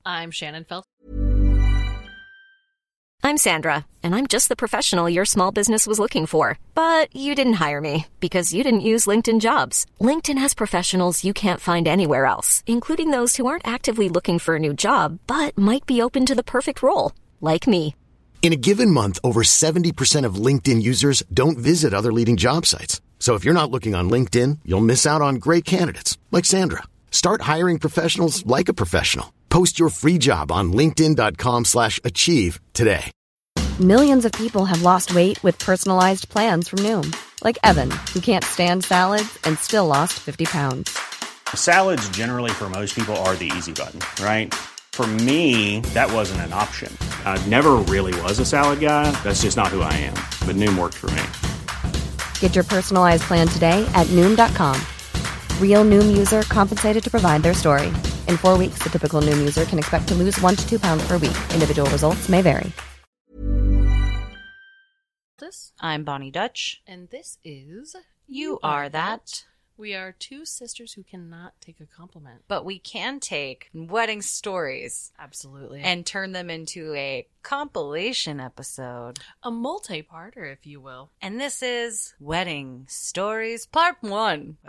I'm Shannon Felt. I'm Sandra, and I'm just the professional your small business was looking for. But you didn't hire me because you didn't use LinkedIn Jobs. LinkedIn has professionals you can't find anywhere else, including those who aren't actively looking for a new job, but might be open to the perfect role, like me. In a given month, over 70% of LinkedIn users don't visit other leading job sites. So if you're not looking on LinkedIn, you'll miss out on great candidates like Sandra. Start hiring professionals like a professional. Post your free job on linkedin.com/achieve today. Millions of people have lost weight with personalized plans from Noom. Like Evan, who can't stand salads and still lost 50 pounds. Salads generally for most people are the easy button, right? For me, that wasn't an option. I never really was a salad guy. That's just not who I am. But Noom worked for me. Get your personalized plan today at Noom.com. Real Noom user compensated to provide their story. In 4 weeks, the typical Noom user can expect to lose 1 to 2 pounds per week. Individual results may vary. I'm Bonnie Dutch. And this is You Are That. We are two sisters who cannot take a compliment. But we can take wedding stories. Absolutely. And turn them into a compilation episode. A multi-parter, if you will. And this is Wedding Stories Part 1.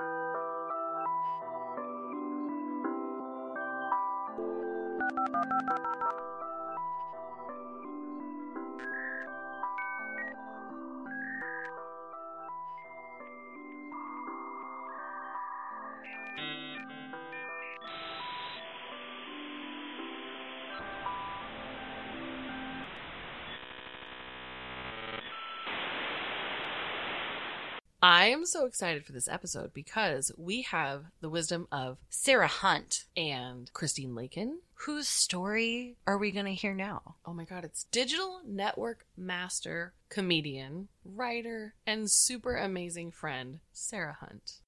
I am so excited for this episode because we have the wisdom of Sarah Hunt and Christine Lakin. Whose story are we going to hear now? Oh my God, it's digital network master, comedian, writer, and super amazing friend, Sarah Hunt.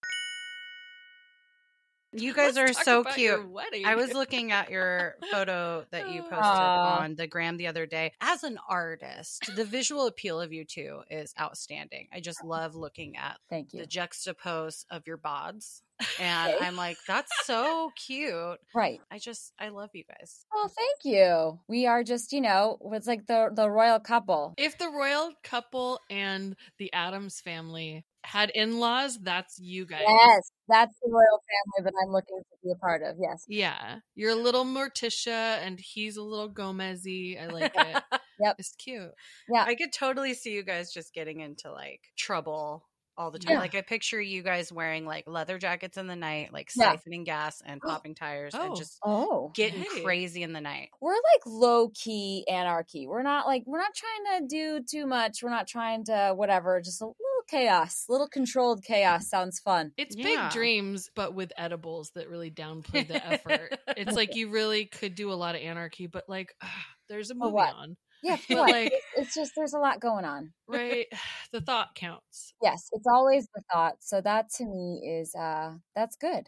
You guys Let's are talk so about cute. your wedding. I was looking at your photo that you posted on the gram the other day. As an artist, the visual appeal of you two is outstanding. I just love looking at Thank you. the juxtapose of your bods. And I'm like, that's so cute. Right. I love you guys. Oh, thank you. We are just, it's like the royal couple. If the royal couple and the Addams family had in-laws, that's you guys. Yes, that's the royal family that I'm looking to be a part of. Yes. Yeah. You're a little Morticia and he's a little Gomez-y. I like it. Yep. It's cute. Yeah. I could totally see you guys just getting into like trouble all the time. Yeah. Like I picture you guys wearing like leather jackets in the night, like Yeah. siphoning gas and popping tires and just Oh. getting Hey. crazy in the night. We're like low key anarchy. We're not trying to do too much. We're not trying to whatever, just a little chaos, little controlled chaos sounds fun. It's Yeah. big dreams, but with edibles that really downplay the effort. It's like you really could do a lot of anarchy, but like there's a movie what? on. Yeah, But, what? like- It's just there's a lot going on. Right? The thought counts. Yes, it's always the thought. So that to me is that's good.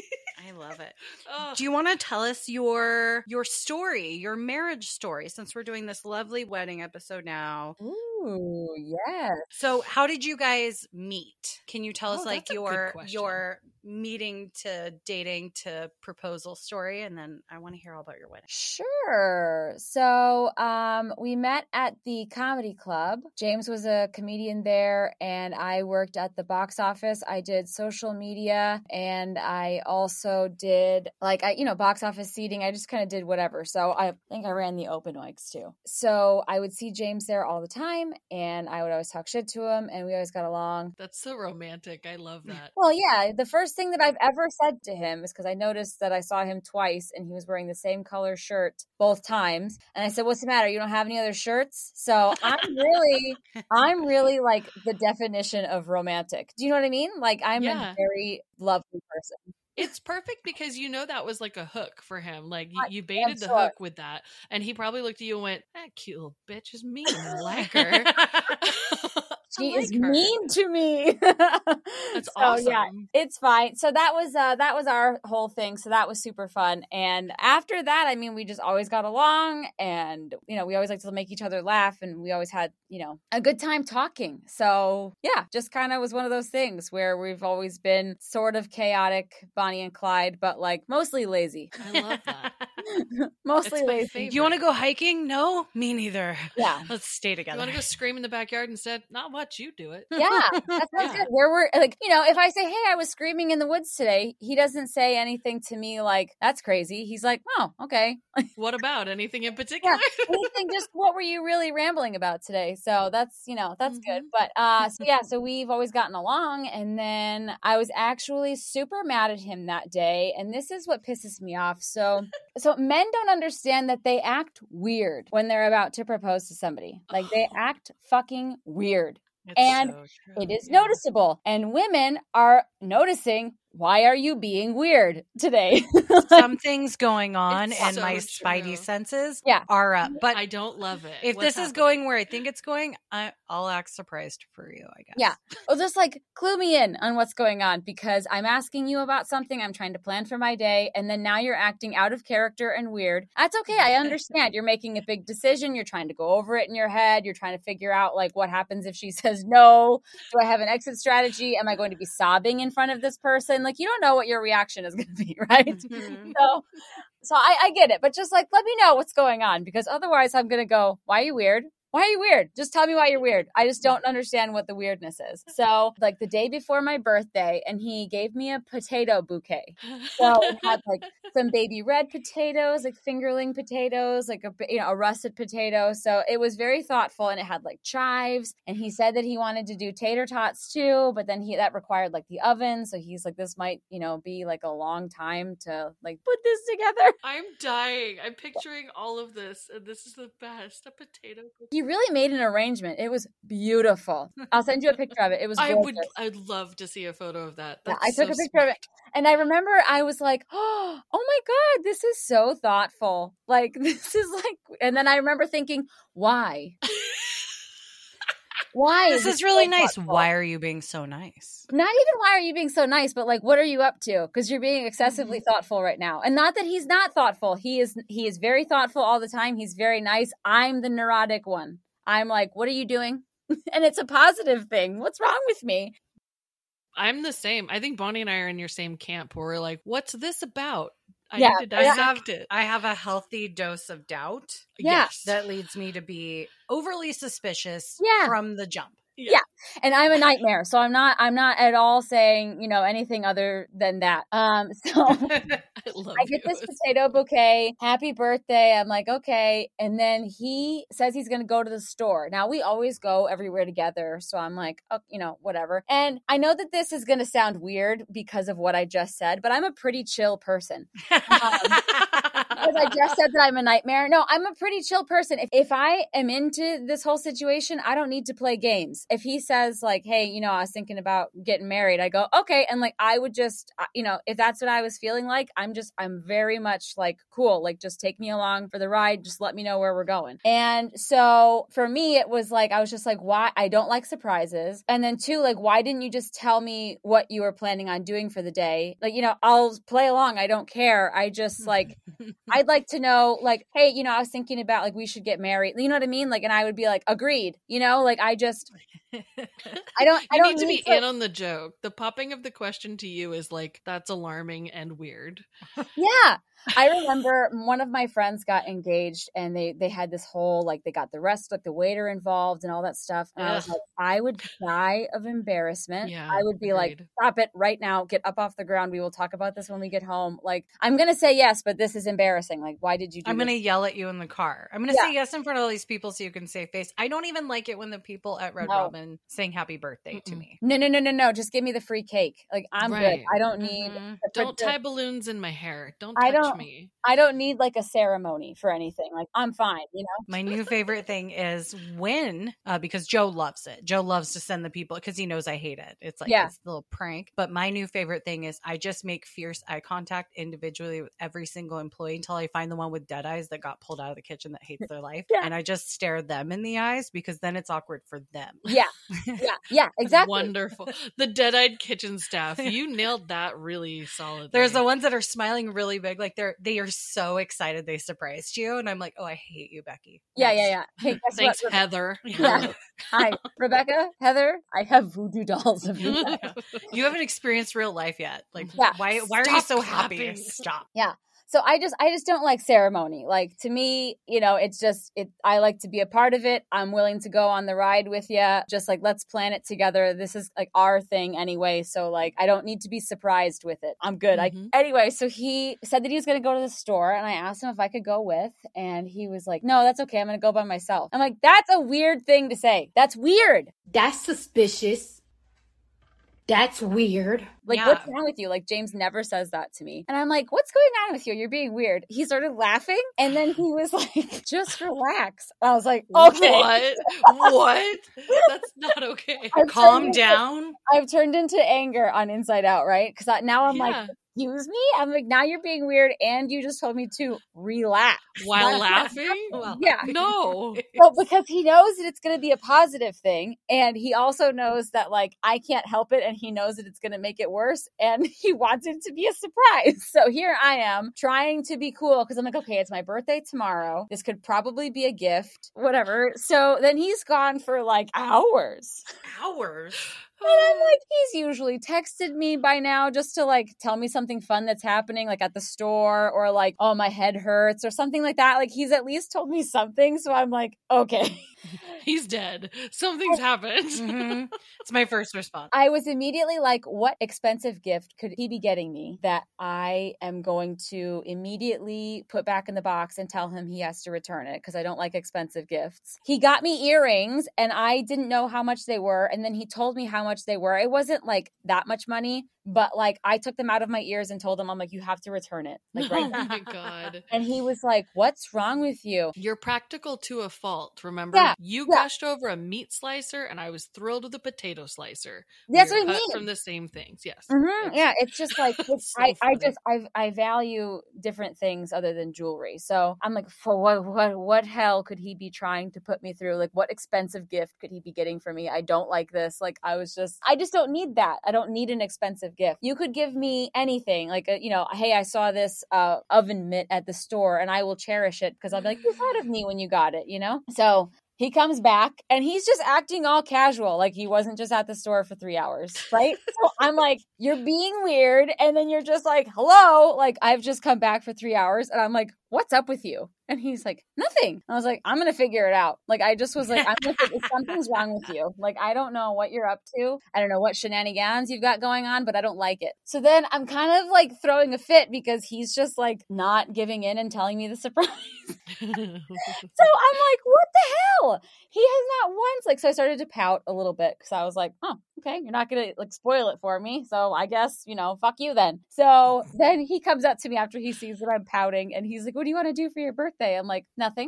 I love it. Oh. Do you want to tell us your story, your marriage story, since we're doing this lovely wedding episode now? Ooh, yes. So how did you guys meet? Can you tell us Oh, like that's a good question. your meeting to dating to proposal story? And then I want to hear all about your wedding. Sure. So we met at the comedy club. James was a comedian there and I worked at the box office. I did social media and I also did box office seating. I just kind of did whatever. So I think I ran the open mics too. So I would see James there all the time and I would always talk shit to him and we always got along. That's so romantic. I love that. Well, yeah, the first thing that I've ever said to him is because I noticed that I saw him twice and he was wearing the same color shirt both times. And I said, "What's the matter? You don't have any other shirts?" So I'm really like the definition of romantic. Do you know what I mean? Like I'm Yeah. a very lovely person. It's perfect because that was like a hook for him. Like you baited the sure. hook with that. And he probably looked at you and went, "That cute little bitch is me. I like her." She like is her. mean to me. That's awesome. Yeah, it's fine. So that was our whole thing. So that was super fun. And after that, I mean, we just always got along, and we always like to make each other laugh, and we always had a good time talking. So yeah, just kind of was one of those things where we've always been sort of chaotic, Bonnie and Clyde, but like mostly lazy. I love that. Mostly It's my lazy. favorite. Do you want to go hiking? No, me neither. Yeah. Let's stay together. You want to go scream in the backyard instead? Not much. You do it. Yeah, that sounds good. Where we're like, if I say, hey, I was screaming in the woods today, he doesn't say anything to me like, that's crazy. He's like, oh, okay. What about anything in particular? Yeah, anything, just what were you really rambling about today? So that's, that's good. But so we've always gotten along. And then I was actually super mad at him that day. And this is what pisses me off. So men don't understand that they act weird when they're about to propose to somebody. Like they act fucking weird. It's And so true. it is noticeable. And women are noticing, why are you being weird today? Something's going on, It's and so my true. spidey senses Yeah. are up. But I don't love it. if What's this is happening? going where I think it's going, I'll act surprised for you, I guess. Yeah. Well, just like clue me in on what's going on, because I'm asking you about something. I'm trying to plan for my day. And then now you're acting out of character and weird. That's okay. I understand. You're making a big decision. You're trying to go over it in your head. You're trying to figure out like what happens if she says no. Do I have an exit strategy? Am I going to be sobbing in front of this person? Like, you don't know what your reaction is going to be, right? Mhm. So I get it. But just like, let me know what's going on, because otherwise I'm going to go, why are you weird? Why are you weird? Just tell me why you're weird. I just don't understand what the weirdness is. So like the day before my birthday, and he gave me a potato bouquet. So it had like some baby red potatoes, like fingerling potatoes, like a russet potato. So it was very thoughtful, and it had like chives. And he said that he wanted to do tater tots too, but then that required like the oven. So he's like, this might, be like a long time to like put this together. I'm dying. I'm picturing all of this, and this is the best. A potato cookie. He really made an arrangement. It was beautiful. I'll send you a picture of it. It was gorgeous. I'd love to see a photo of that. Yeah, That's I took so a picture of it. And I remember I was like, oh my God, this is so thoughtful. Like, this is like, and then I remember thinking, why? Why? This is really nice. Why are you being so nice? Not even why are you being so nice, but like, what are you up to? Because you're being excessively thoughtful right now. And not that he's not thoughtful. He is very thoughtful all the time. He's very nice. I'm the neurotic one. I'm like, what are you doing? And it's a positive thing. What's wrong with me? I'm the same. I think Bonnie and I are in your same camp where we're like, what's this about? I Yeah, need to dissect it. I have a healthy dose of doubt Yeah. Yes. that leads me to be overly suspicious Yeah. from the jump. Yeah. And I'm a nightmare. So I'm not at all saying, anything other than that. So I love I get you. this potato bouquet. Happy birthday. I'm like, okay. And then he says he's going to go to the store. Now we always go everywhere together. So I'm like, oh, whatever. And I know that this is going to sound weird because of what I just said, but I'm a pretty chill person. Because I just said that I'm a nightmare. No, I'm a pretty chill person. If I am into this whole situation, I don't need to play games. If he says like, hey, I was thinking about getting married, I go, okay. And like, I would just, if that's what I was feeling like, I'm very much like, cool. Like, just take me along for the ride. Just let me know where we're going. And so for me, it was like, I was just like, why? I don't like surprises. And then two, like, why didn't you just tell me what you were planning on doing for the day? Like, I'll play along. I don't care. I just like, I'd like to know, like, hey, I was thinking about like we should get married. You know what I mean? Like, and I would be like, agreed. Like, I don't need to be in on the joke. The popping of the question to you is like, that's alarming and weird. Yeah. I remember one of my friends got engaged, and they had this whole, like, they got the rest, like the waiter involved and all that stuff. And I was Ugh. like, I would die of embarrassment. Yeah, I would be like, agreed. stop it right now. Get up off the ground. We will talk about this when we get home. Like, I'm going to say yes, but this is embarrassing. Like, why did you do I'm going to this? yell at you in the car. I'm going to say yes in front of all these people so you can save face. I don't even like it when the people at Red No. Robin sing happy birthday to me. No. Just give me the free cake. Like, I'm Right. good. I don't need. Mhm. Don't tie balloons in my hair. Don't I touch I don't need like a ceremony for anything. Like I'm fine, you know? My new favorite thing is when, because Joe loves it. Joe loves to send the people because he knows I hate it. It's like this little prank. But my new favorite thing is I just make fierce eye contact individually with every single employee until I find the one with dead eyes that got pulled out of the kitchen that hates their life. And I just stare them in the eyes because then it's awkward for them. Yeah, exactly. Wonderful. The dead-eyed kitchen staff. You nailed that really solidly. There's the ones that are smiling really big. Like they are so excited they surprised you. And I'm like, oh, I hate you, Becky. Yeah. Hey, guess Thanks, what? Heather. Yeah. Hi, Rebecca, Heather. I have voodoo dolls of you. You haven't experienced real life yet. Like, why are you so happy? Stop. Yeah. So I just don't like ceremony. Like to me, you know, I like to be a part of it. I'm willing to go on the ride with you. Just like, let's plan it together. This is like our thing anyway. So like, I don't need to be surprised with it. I'm good. Anyway, so he said that he was going to go to the store and I asked him if I could go with, and he was like, no, that's okay. I'm going to go by myself. I'm like, that's a weird thing to say. That's weird. That's suspicious. That's weird. Like, what's wrong with you? Like, James never says that to me. And I'm like, what's going on with you? You're being weird. He started laughing. And then he was like, just relax. I was like, okay. What? That's not okay. Calm down. I've turned into anger on Inside Out, right? Because now I'm like, excuse me? I'm like, now you're being weird and you just told me to relax. While laughing? Yeah. No. Well, because he knows that it's going to be a positive thing. And he also knows that, like, I can't help it. And he knows that it's going to make it worse. And he wants it to be a surprise. So here I am trying to be cool because I'm like, okay, it's my birthday tomorrow. This could probably be a gift, whatever. So then he's gone for like hours. And I'm like, he's usually texted me by now just to like tell me something fun that's happening like at the store, or like, oh, my head hurts or something like that. Like he's at least told me something. So I'm like, okay. He's dead. Something's happened. Mm-hmm. It's my first response. I was immediately like, what expensive gift could he be getting me that I am going to immediately put back in the box and tell him he has to return it because I don't like expensive gifts. He got me earrings and I didn't know how much they were. And then he told me how much they were. It wasn't like that much money, but like I took them out of my ears and told him, I'm like, you have to return it. Like, right now. Oh my God. And he was like, what's wrong with you? You're practical to a fault. Remember, you gushed over a meat slicer and I was thrilled with a potato slicer. That's We're what I cut mean. from the same things. Yes. Mm-hmm. It's just like, So I value different things other than jewelry. So I'm like, for what hell could he be trying to put me through? Like, what expensive gift could he be getting for me? I don't like this. Like, I just don't need that. I don't need an expensive gift. You could give me anything, like, hey, I saw this oven mitt at the store and I will cherish it because I'll be like, you thought of me when you got it, you know? So he comes back and he's just acting all casual. Like he wasn't just at the store for 3 hours, right? So I'm like, you're being weird. And then you're just like, hello, like I've just come back for 3 hours. And I'm like, what's up with you? And he's like, nothing. I was like, I'm going to figure it out. Like, I just was like, something's wrong with you. Like, I don't know what you're up to. I don't know what shenanigans you've got going on, but I don't like it. So then I'm kind of like throwing a fit because he's just like not giving in and telling me the surprise. So I'm like, what the hell? He has not once, like, so I started to pout a little bit because I was like, oh, okay, you're not going to like spoil it for me. So I guess, fuck you then. So then he comes up to me after he sees that I'm pouting and he's like, what do you want to do for your birthday? I'm like, nothing.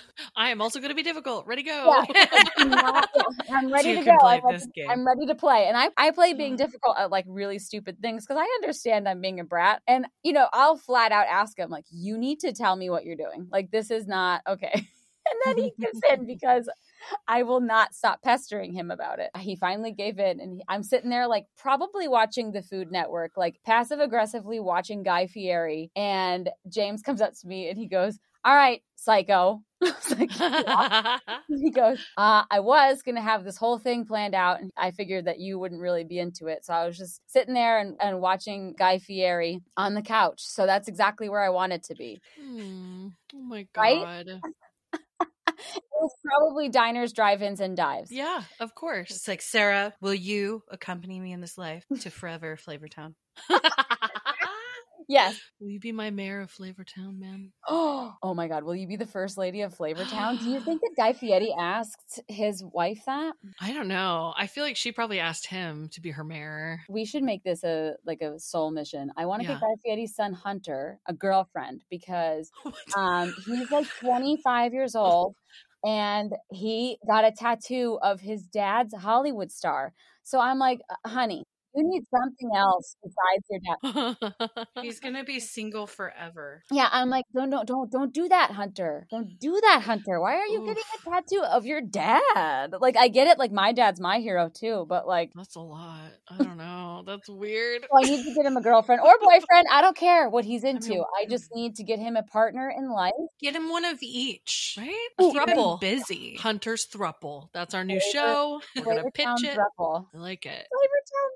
I am also going to be difficult. Ready, go. Yeah. I'm ready to go. I'm ready to play. And I play being difficult at like really stupid things because I understand I'm being a brat. And, I'll flat out ask him, like, you need to tell me what you're doing. Like, this is not okay. And then he gives in because I will not stop pestering him about it. He finally gave in and I'm sitting there like probably watching the Food Network, like passive aggressively watching Guy Fieri. And James comes up to me and he goes, all right, psycho. I was like, yeah. He goes, I was going to have this whole thing planned out and I figured that you wouldn't really be into it. So I was just sitting there and watching Guy Fieri on the couch. So that's exactly where I wanted to be. Oh my God. Right? It was probably diners, drive-ins, and dives. Yeah, of course. It's like, Sarah, will you accompany me in this life to forever Flavortown? Yes. Will you be my mayor of Flavortown, man? Oh my God. Will you be the first lady of Flavortown? Do you think that Guy Fieri asked his wife that? I don't know. I feel like she probably asked him to be her mayor. We should make this a soul mission. I want to get Guy Fieri's son Hunter a girlfriend because he's like 25 years old and he got a tattoo of his dad's Hollywood star. So I'm like, honey, you need something else besides your dad. He's gonna be single forever. Yeah, I'm like, don't do that, Hunter. Don't do that, Hunter. Why are you getting a tattoo of your dad? Like, I get it. Like, my dad's my hero too, but like, that's a lot. I don't know. That's weird. Well, I need to get him a girlfriend or boyfriend. I don't care what he's into. I just need to get him a partner in life. Get him one of each, right? Thruple. Busy. Hunter's Thruple. That's our new show. We're gonna pitch it. Thruple. I like it. Flavortown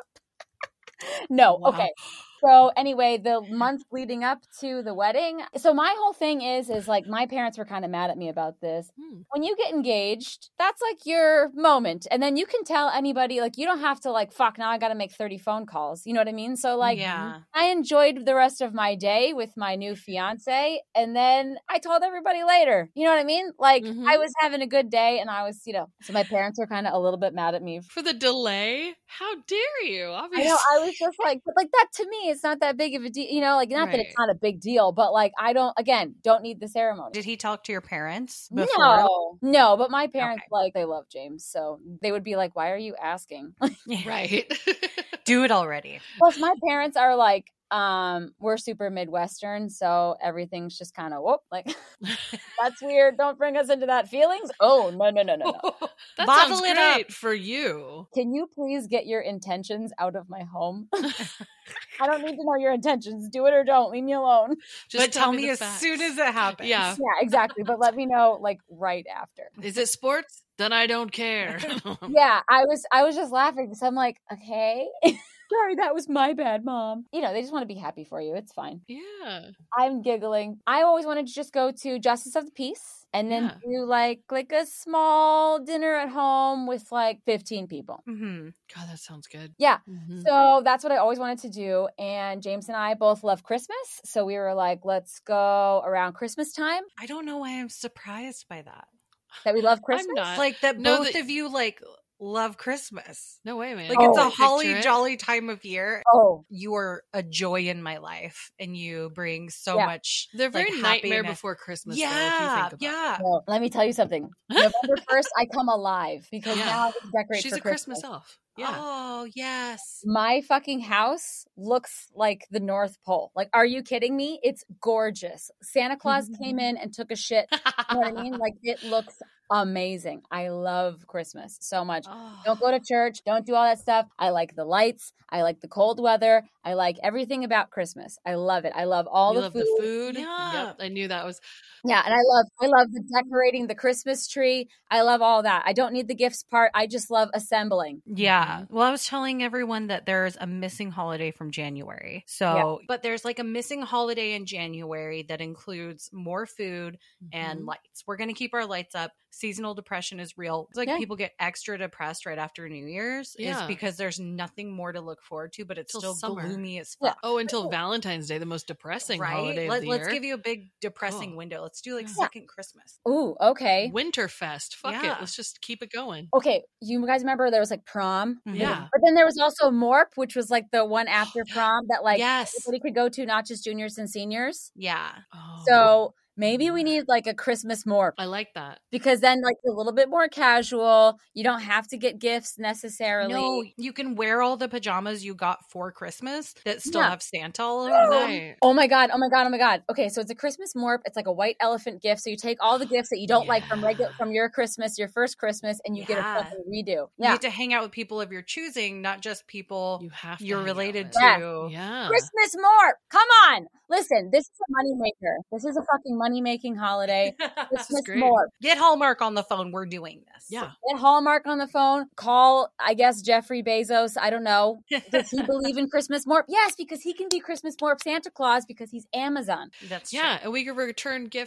Thrup. No, wow. Okay. So anyway, the month leading up to the wedding. So my whole thing is like my parents were kind of mad at me about this. When you get engaged, that's like your moment. And then you can tell anybody, like, you don't have to like, fuck, now I got to make 30 phone calls. You know what I mean? So like, I enjoyed the rest of my day with my new fiance. And then I told everybody later, you know what I mean? Like I was having a good day and I was, you know, so my parents were kind of a little bit mad at me. For the delay? How dare you? Obviously. I know, I was just like, but like that to me, it's not that big of a deal, you know, like not that it's not a big deal, but like I don't need the ceremony. Did he talk to your parents before? No, but my parents like they love James, so they would be like, why are you asking? Right. Do it already. Plus my parents are like, we're super Midwestern, so everything's just kind of like that's weird. Don't bring us into that feelings. Oh no. That sounds great for you. Can you please get your intentions out of my home? I don't need to know your intentions. Do it or don't. Leave me alone. Just tell me as soon as it happens. Yeah, exactly. But let me know like right after. Is it sports? Then I don't care. Yeah, I was just laughing because I'm like, okay. Sorry, that was my bad, Mom. You know, they just want to be happy for you. It's fine. Yeah. I'm giggling. I always wanted to just go to Justice of the Peace and then do like a small dinner at home with like 15 people. God, that sounds good. Yeah. So that's what I always wanted to do. And James and I both love Christmas. So we were like, let's go around Christmas time. I don't know why I'm surprised by that. That we love Christmas? I'm not. Like that both of you like love Christmas. No way, man. Like it's a holly jolly time of year. Oh, you are a joy in my life, and you bring so much. They're very like, Nightmare Before Christmas. Yeah, though, if you think about it. Well, let me tell you something. November 1st, I come alive because now I can decorate. She's for a Christmas elf. Yeah. Oh, yes. My fucking house looks like the North Pole. Like, are you kidding me? It's gorgeous. Santa Claus came in and took a shit. You know what I mean? Like, it looks amazing. I love Christmas so much. Don't go to church. Don't do all that stuff. I like the lights. I like the cold weather. I like everything about Christmas. I love it. I love all the food. The food. Yeah. Yep. I knew that was. Yeah, and I love the decorating the Christmas tree. I love all that. I don't need the gifts part. I just love assembling. Yeah. Well, I was telling everyone that there's a missing holiday from January. So, but there's like a missing holiday in January that includes more food and lights. We're going to keep our lights up. Seasonal depression is real. It's like people get extra depressed right after New Year's is because there's nothing more to look forward to, but it's still gloomy as fuck. Oh, until Valentine's Day, the most depressing holiday of the year. Let's give you a big depressing window. Let's do like second Christmas. Ooh, okay. Winterfest. Fuck it. Let's just keep it going. Okay. You guys remember there was like prom? Yeah. But then there was also Morp, which was like the one after prom that like yes. everybody could go to, not just juniors and seniors. Yeah. Oh. So maybe we need like a Christmas Morp. I like that. Because then like a little bit more casual. You don't have to get gifts necessarily. No, you can wear all the pajamas you got for Christmas that still have Santa all over them. Oh my God. Okay, so it's a Christmas Morp. It's like a white elephant gift. So you take all the gifts that you don't like from your Christmas, your first Christmas, and you get a fucking redo. You get to hang out with people of your choosing, not just people you're related to. Yeah. Christmas Morp. Come on. Listen, this is a moneymaker. This is a fucking money-making holiday. Christmas Morp. Get Hallmark on the phone. We're doing this. Yeah. Get Hallmark on the phone. Call, I guess, Jeffrey Bezos. I don't know. Does he believe in Christmas Morp? Yes, because he can be Christmas Morp Santa Claus because he's Amazon. That's true. Yeah, and we can return gifts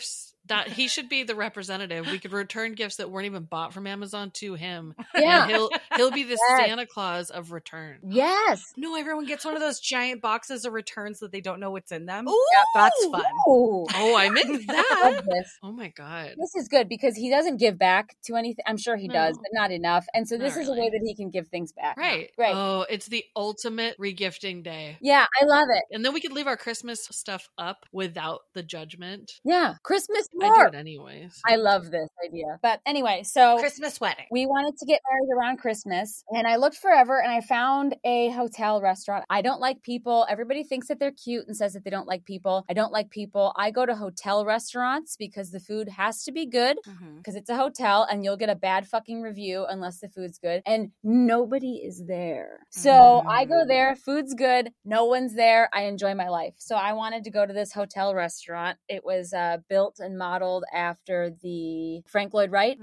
That he should be the representative. We could return gifts that weren't even bought from Amazon to him. Yeah. And he'll be the Yes. Santa Claus of return. Yes. No, everyone gets one of those giant boxes of returns that they don't know what's in them. Ooh. That's fun. Ooh. Oh, I missed I that. love this. Oh my God. This is good because he doesn't give back to anything. I'm sure he does, No. but not enough. And so this Not is a way really. that he can give things back. Right. Right. Oh, it's the ultimate regifting day. Yeah, I love it. And then we could leave our Christmas stuff up without the judgment. Yeah. Christmas I do more. it anyways. I love this idea. But anyway, so Christmas wedding. we wanted to get married around Christmas, and I looked forever and I found a hotel restaurant. I don't like people. Everybody thinks that they're cute and says that they don't like people. I don't like people. I go to hotel restaurants because the food has to be good because it's a hotel and you'll get a bad fucking review unless the food's good. And nobody is there. So I go there, food's good, no one's there. I enjoy my life. So I wanted to go to this hotel restaurant. It was built and modeled after the Frank Lloyd Wright.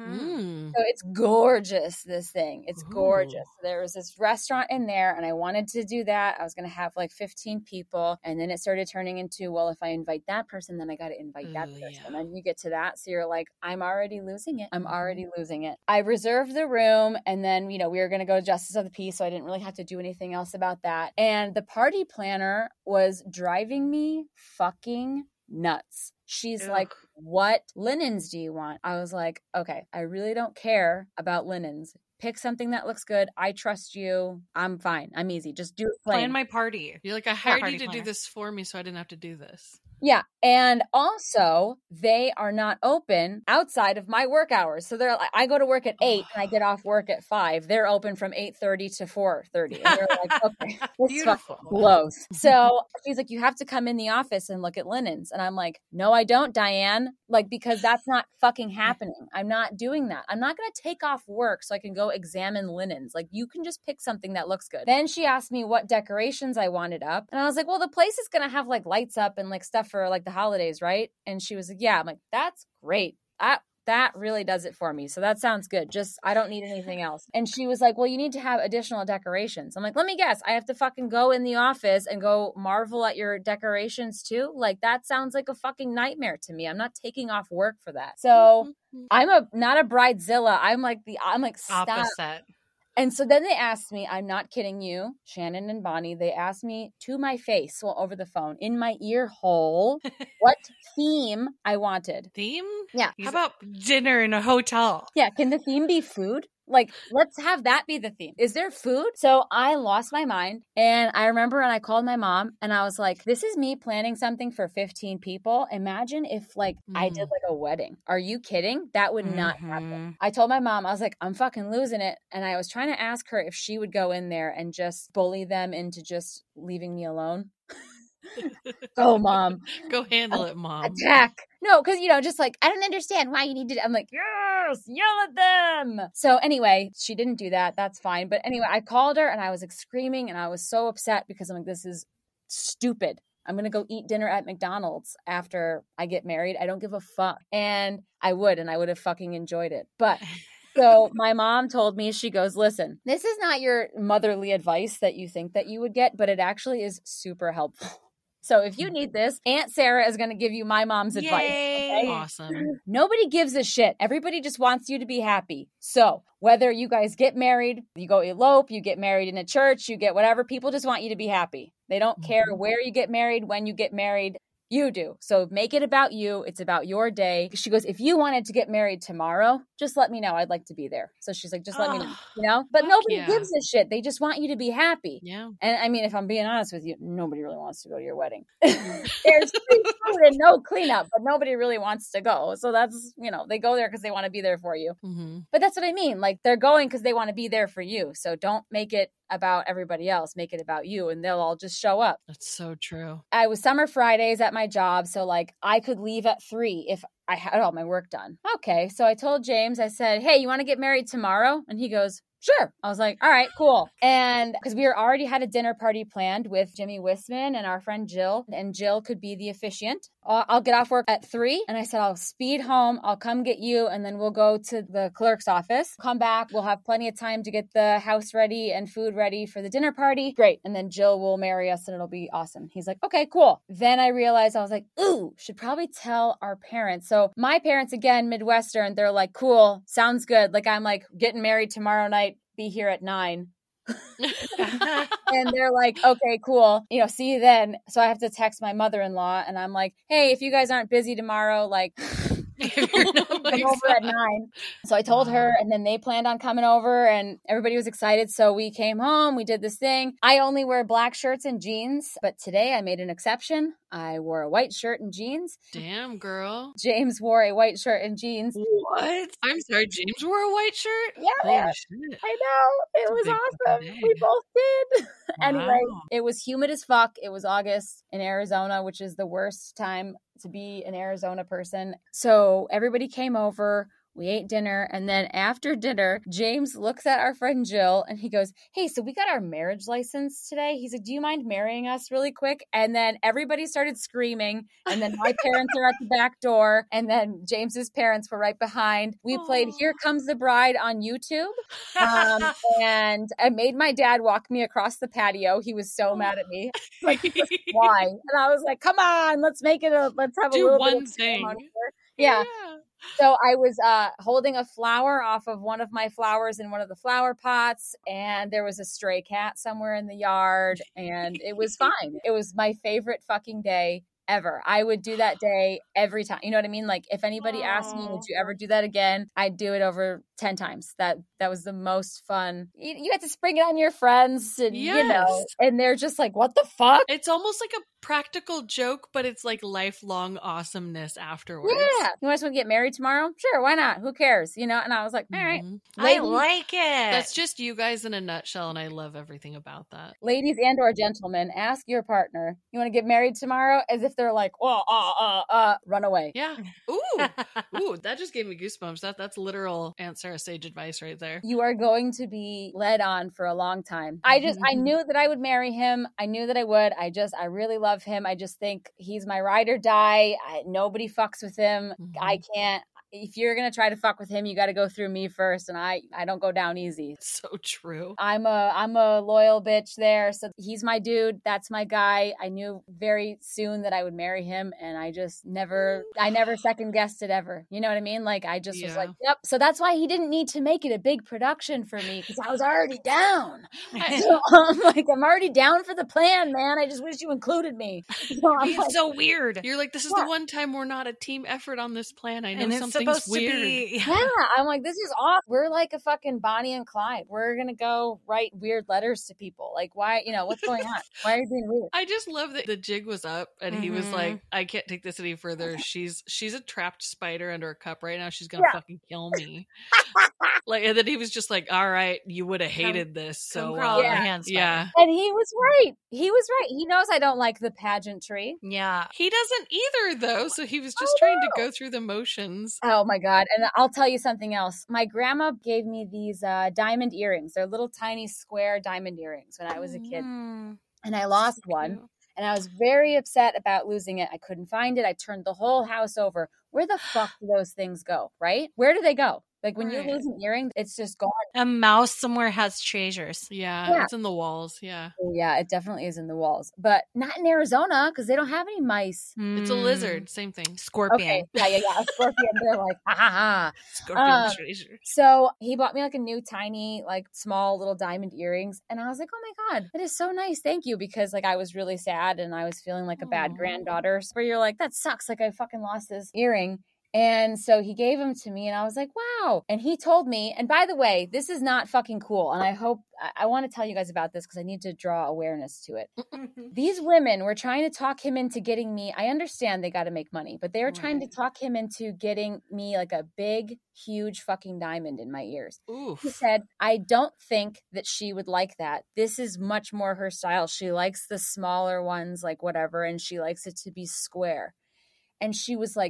Mm. So it's gorgeous, this thing. It's Ooh. gorgeous. There was this restaurant in there, and I wanted to do that. I was going to have like 15 people. And then it started turning into, well, if I invite that person, then I got to invite that person. Yeah. And then you get to that. So you're like, I'm already losing it. I'm already losing it. I reserved the room, and then, we were going to go to Justice of the Peace, so I didn't really have to do anything else about that. And the party planner was driving me fucking nuts. She's like, what linens do you want? I was like, okay, I really don't care about linens. Pick something that looks good. I trust you. I'm fine. I'm easy. Just do it plain. Plan my party. You're like, I hired party you to do planner. this for me so I didn't have to do this. Yeah. And also, they are not open outside of my work hours. So they're like, I go to work at 8 and I get off work at 5. They're open from 8:30 to 4:30. And they're like, okay, this Beautiful. fucking blows. So she's like, you have to come in the office and look at linens. And I'm like, no, I don't, Diane. Like, because that's not fucking happening. I'm not doing that. I'm not going to take off work so I can go examine linens. Like, you can just pick something that looks good. Then she asked me what decorations I wanted up. And I was like, well, the place is going to have like lights up and like stuff for like the holidays, right? And she was like, yeah. I'm like, that's great. That really does it for me. So that sounds good. Just, I don't need anything else. And she was like, well, you need to have additional decorations. I'm like, let me guess. I have to fucking go in the office and go marvel at your decorations too? Like, that sounds like a fucking nightmare to me. I'm not taking off work for that. So I'm not a bridezilla. I'm like, stop. Opposite. And so then they asked me, I'm not kidding you, Shannon and Bonnie, they asked me to my face, well, over the phone, in my ear hole, what theme I wanted. Theme? Yeah. How about dinner in a hotel? Yeah. Can the theme be food? Like, let's have that be the theme. Is there food? So I lost my mind. And I remember when I called my mom and I was like, this is me planning something for 15 people. Imagine if like I did like a wedding. Are you kidding? That would not happen. I told my mom, I was like, I'm fucking losing it. And I was trying to ask her if she would go in there and just bully them into just leaving me alone. Go, Mom. Go handle it, Mom. Attack. No, because, just like, I don't understand why you need to. I'm like, yes, yell at them. So anyway, she didn't do that. That's fine. But anyway, I called her and I was like screaming and I was so upset because I'm like, this is stupid. I'm going to go eat dinner at McDonald's after I get married. I don't give a fuck. And I would have fucking enjoyed it. But so my mom told me, she goes, listen, this is not your motherly advice that you think that you would get, but it actually is super helpful. So if you need this, Aunt Sarah is going to give you my mom's advice. Okay? Awesome. Nobody gives a shit. Everybody just wants you to be happy. So whether you guys get married, you go elope, you get married in a church, you get whatever, people just want you to be happy. They don't care where you get married, when you get married. You do. So make it about you. It's about your day. She goes, if you wanted to get married tomorrow, just let me know. I'd like to be there. So she's like, just let me know, But nobody gives a shit. They just want you to be happy. Yeah. And I mean, if I'm being honest with you, nobody really wants to go to your wedding. There's free food and no cleanup, but nobody really wants to go. So that's, they go there because they want to be there for you. Mm-hmm. But that's what I mean. Like, they're going because they want to be there for you. So don't make it about everybody else. Make it about you and they'll all just show up. That's so true. I was summer Fridays at my job. So like I could leave at 3 if I had all my work done. Okay. So I told James, I said, hey, you want to get married tomorrow? And he goes, sure. I was like, all right, cool. And because we already had a dinner party planned with Jimmy Wisman and our friend Jill, and Jill could be the officiant. I'll get off work at 3. And I said, I'll speed home. I'll come get you. And then we'll go to the clerk's office. Come back. We'll have plenty of time to get the house ready and food ready for the dinner party. Great. And then Jill will marry us and it'll be awesome. He's like, okay, cool. Then I realized I was like, ooh, should probably tell our parents. So my parents, again, Midwestern, they're like, cool, sounds good. Like, I'm like getting married tomorrow night, be here at 9. And they're like, okay, cool. See you then. So I have to text my mother-in-law and I'm like, hey, if you guys aren't busy tomorrow, like, come over at 9. So I told her, and then they planned on coming over and everybody was excited. So we came home, we did this thing. I only wear black shirts and jeans, but today I made an exception. I wore a white shirt and jeans. Damn, girl. James wore a white shirt and jeans. What? I'm sorry, James wore a white shirt? Yeah, holy shit. I know. It was awesome. We both did. Wow. Anyway, it was humid as fuck. It was August in Arizona, which is the worst time to be an Arizona person. So everybody came over. We ate dinner. And then after dinner, James looks at our friend Jill and he goes, hey, so we got our marriage license today. He said, do you mind marrying us really quick? And then everybody started screaming. And then my parents are at the back door. And then James's parents were right behind. We played Here Comes the Bride on YouTube. And I made my dad walk me across the patio. He was so mad at me. Like, why? And I was like, come on, let's have a little bit of ceremony here. Yeah. So I was holding a flower off of one of my flowers in one of the flower pots, and there was a stray cat somewhere in the yard, and it was fine. It was my favorite fucking day ever. I would do that day every time. You know what I mean? Like, if anybody asked me, would you ever do that again? I'd do it over 10 times. That was the most fun. You had to spring it on your friends and, and they're just like, what the fuck? It's almost like a practical joke, but it's like lifelong awesomeness afterwards. Yeah. You want us to get married tomorrow? Sure, why not? Who cares? And I was like, all right. I like it. That's just you guys in a nutshell, and I love everything about that. Ladies and or gentlemen, ask your partner, you want to get married tomorrow? As if they're like, run away. Yeah. Ooh, that just gave me goosebumps. That's literal Aunt Sarah sage advice right there. You are going to be led on for a long time. I knew that I would marry him. I knew that I would. I really love him. I just think he's my ride or die. Nobody fucks with him. I can't. If you're going to try to fuck with him, you got to go through me first. And I don't go down easy. So true. I'm a loyal bitch there. So he's my dude. That's my guy. I knew very soon that I would marry him. And I never second guessed it ever. You know what I mean? Like, I just was like, yep. So that's why he didn't need to make it a big production for me, because I was already down. So I'm like, I'm already down for the plan, man. I just wish you included me. So He's so weird. You're like, this is the one time we're not a team effort on this plan. I know something's weird. Yeah, I'm like, this is off. We're like a fucking Bonnie and Clyde. We're gonna go write weird letters to people. Like, why? What's going on? Why are you being weird? I just love that the jig was up, and he was like, I can't take this any further. She's a trapped spider under a cup right now. She's gonna fucking kill me. Like, and then he was just like, all right, you would have hated this. So yeah. And he was right. He knows I don't like the pageantry. Yeah. He doesn't either, though. So he was just trying to go through the motions. Oh my God. And I'll tell you something else. My grandma gave me these diamond earrings. They're little tiny square diamond earrings when I was a kid. And I lost one. And I was very upset about losing it. I couldn't find it. I turned the whole house over. Where the fuck do those things go, right? Where do they go? Like, when you lose an earring, it's just gone. A mouse somewhere has treasures. Yeah, it's in the walls. Yeah. Yeah, it definitely is in the walls. But not in Arizona, because they don't have any mice. It's a lizard. Same thing. Scorpion. Okay. Yeah. A scorpion. They're like, ha. Scorpion treasure. So he bought me like a new tiny, like small little diamond earrings. And I was like, oh my God, that is so nice. Thank you. Because like, I was really sad and I was feeling like a bad granddaughter. So where you're like, that sucks. Like, I fucking lost this earring. And so he gave them to me and I was like, wow. And he told me, and by the way, this is not fucking cool. And I want to tell you guys about this because I need to draw awareness to it. These women were trying to talk him into getting me. I understand they got to make money, but they were trying to talk him into getting me like a big, huge fucking diamond in my ears. Oof. He said, I don't think that she would like that. This is much more her style. She likes the smaller ones, like whatever. And she likes it to be square. And she was like,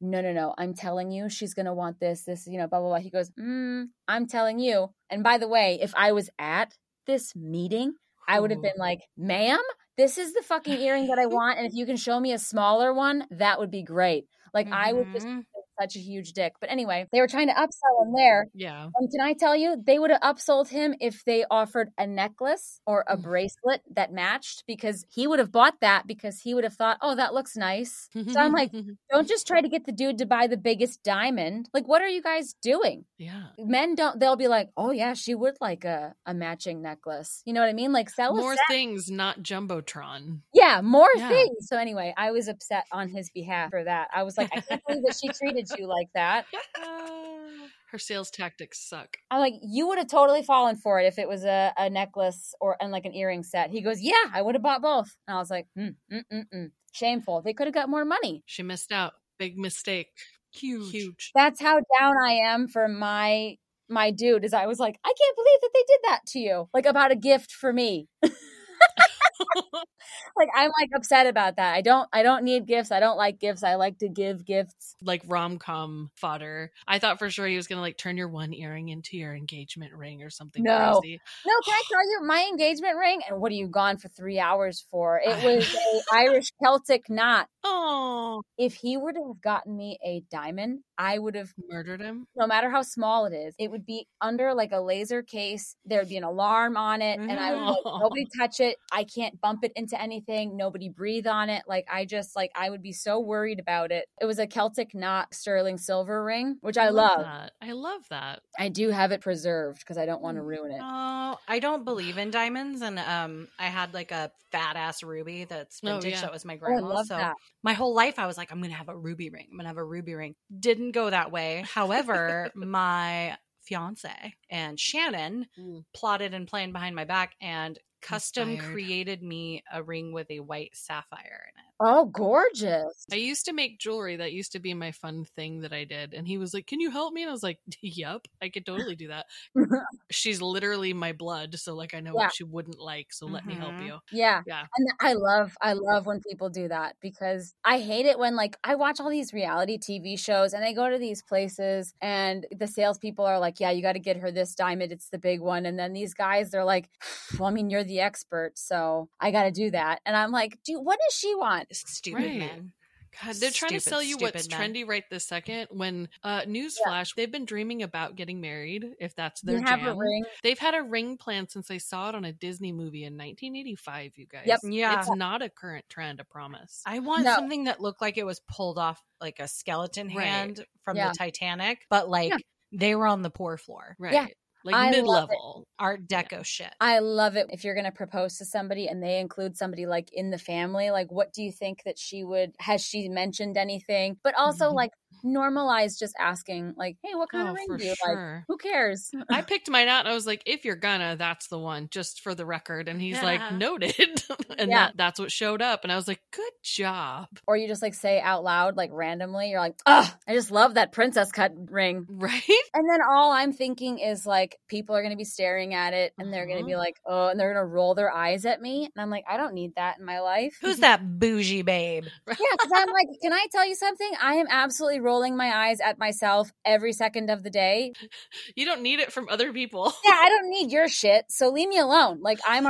no, I'm telling you, she's going to want this, you know, blah, blah, blah. He goes, I'm telling you. And by the way, if I was at this meeting, I would have been like, ma'am, this is the fucking earring that I want. And if you can show me a smaller one, that would be great. Like I would just be such a huge dick. But anyway, they were trying to upsell him there. Yeah. And can I tell you, they would have upsold him if they offered a necklace or a bracelet that matched, because he would have bought that because he would have thought, oh, that looks nice. So I'm like, don't just try to get the dude to buy the biggest diamond. Like, what are you guys doing? Yeah. Men don't, they'll be like, oh yeah, she would like a matching necklace. You know what I mean? Like sell more a set. things, not Jumbotron. Yeah, more things. So anyway, I was upset on his behalf for that. I was like, I can't believe that she treated you like that. Her sales tactics suck. I'm like, you would have totally fallen for it if it was a necklace and like an earring set. He goes, yeah, I would have bought both. And I was like, shameful. They could have got more money. She missed out. Big mistake. Huge. That's how down I am for my dude, is I was like, I can't believe that they did that to you. Like about a gift for me. Like I'm like upset about that. I don't need gifts. I don't like gifts. I like to give gifts. Like rom-com fodder. I thought for sure he was gonna like turn your one earring into your engagement ring or something crazy. No, can I tell you my engagement ring? And what are you gone for 3 hours for? It was a Irish Celtic knot. Oh. If he were to have gotten me a diamond, I would have murdered him. No matter how small it is, it would be under like a laser case. There'd be an alarm on it, and I would like, nobody touch it. I can't bump it into anything. Nobody breathe on it. Like I would be so worried about it. It was a Celtic knot sterling silver ring, which I love. I love that. I do have it preserved because I don't want to ruin it. Oh, I don't believe in diamonds, and I had like a fat ass ruby that's vintage. That was my grandma's. So my whole life I was like, I'm gonna have a ruby ring. I'm gonna have a ruby ring. Didn't go that way. However, my fiance and Shannon plotted and planned behind my back and custom created me a ring with a white sapphire in it. Oh, gorgeous. I used to make jewelry. That used to be my fun thing that I did. And he was like, can you help me? And I was like, yep, I could totally do that. She's literally my blood. So like, I know what she wouldn't like. So let me help you. Yeah. And I love when people do that, because I hate it when like I watch all these reality TV shows and they go to these places and the salespeople are like, yeah, you got to get her this diamond. It's the big one. And then these guys, they're like, well, I mean, you're the expert, so I got to do that. And I'm like, dude, what does she want? Stupid men. God, they're trying to sell you what's trendy right this second. When newsflash, they've been dreaming about getting married, if that's their jam. A ring. They've had a ring plan since I saw it on a Disney movie in 1985, you guys. Yep. Yeah. It's not a current trend, I promise. I want something that looked like it was pulled off like a skeleton hand from the Titanic, but like they were on the pour floor. Right. Yeah. Like mid-level Art Deco shit. I love it. If you're going to propose to somebody and they include somebody like in the family, like what do you think that has she mentioned anything? But also like normalize just asking like, hey, what kind of ring do you like? Who cares? I picked mine out and I was like, if you're gonna, that's the one, just for the record. And he's like, noted. And that's what showed up. And I was like, good job. Or you just like say out loud, like randomly, you're like, oh, I just love that princess cut ring. Right. And then all I'm thinking is like, people are going to be staring at it and they're going to be like, oh, and they're going to roll their eyes at me. And I'm like, I don't need that in my life. Who's that bougie babe? Yeah, because I'm like, can I tell you something? I am absolutely rolling my eyes at myself every second of the day. You don't need it from other people. Yeah, I don't need your shit. So leave me alone. Like I'm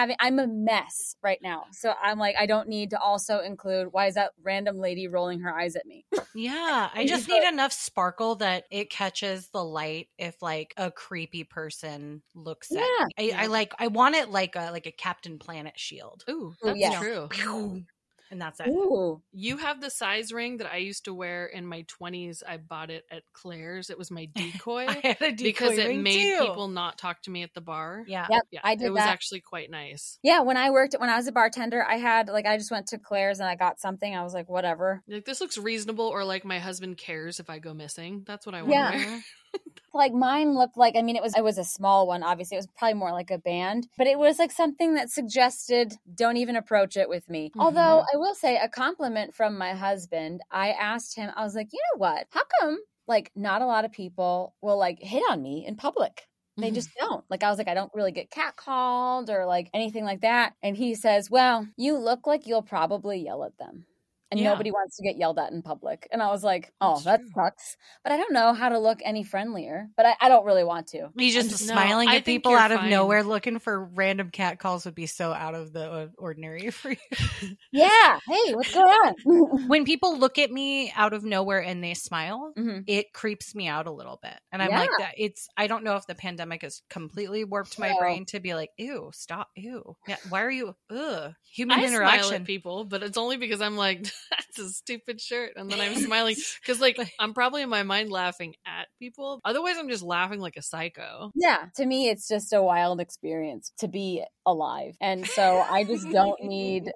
a mess right now. So I'm like, I don't need to also include, why is that random lady rolling her eyes at me? Yeah, I just need enough sparkle that it catches the light if like a creepy person looks at me. I want it like a Captain Planet shield. Ooh, that's true. And that's it. Ooh. You have the size ring that I used to wear in my 20s. I bought it at Claire's. It was my decoy. I had a decoy because it ring made too. people not talk to me at the bar. Yeah. Yep, yeah. I did that. It was actually quite nice. Yeah, when I was a bartender, I just went to Claire's and I got something. I was like, whatever. Like, this looks reasonable, or like my husband cares if I go missing. That's what I want to wear. Like mine looked like, I mean, it was a small one, obviously. It was probably more like a band, but it was like something that suggested don't even approach it with me. Mm-hmm. Although I will say a compliment from my husband. I asked him, I was like, you know what? How come like not a lot of people will like hit on me in public? They just don't. Like, I was like, I don't really get catcalled or like anything like that. And he says, well, you look like you'll probably yell at them. and nobody wants to get yelled at in public. And I was like, oh, that sucks. But I don't know how to look any friendlier. But I don't really want to. You just smiling at people out of nowhere looking for random cat calls would be so out of the ordinary for you. Yeah. Hey, what's going on? When people look at me out of nowhere and they smile, it creeps me out a little bit. And I'm like, I don't know if the pandemic has completely warped my brain to be like, ew, stop, ew. Yeah, why are you, human interaction. Smile at people, but it's only because I'm like, that's a stupid shirt. And then I'm smiling because like I'm probably in my mind laughing at people. Otherwise, I'm just laughing like a psycho. Yeah. To me, it's just a wild experience to be alive. And so I just don't need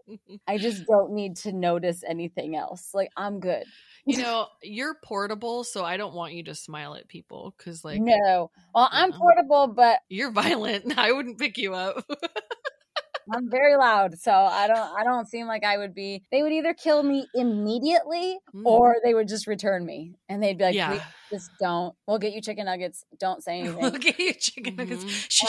to notice anything else. Like, I'm good. You know, you're portable, so I don't want you to smile at people because, like, no. Well, I'm portable, but you're violent. I wouldn't pick you up. I'm very loud, so I don't seem like I would be. They would either kill me immediately or they would just return me, and they'd be like, "Please, just don't. We'll get you chicken nuggets. Don't say anything. We'll get you chicken nuggets.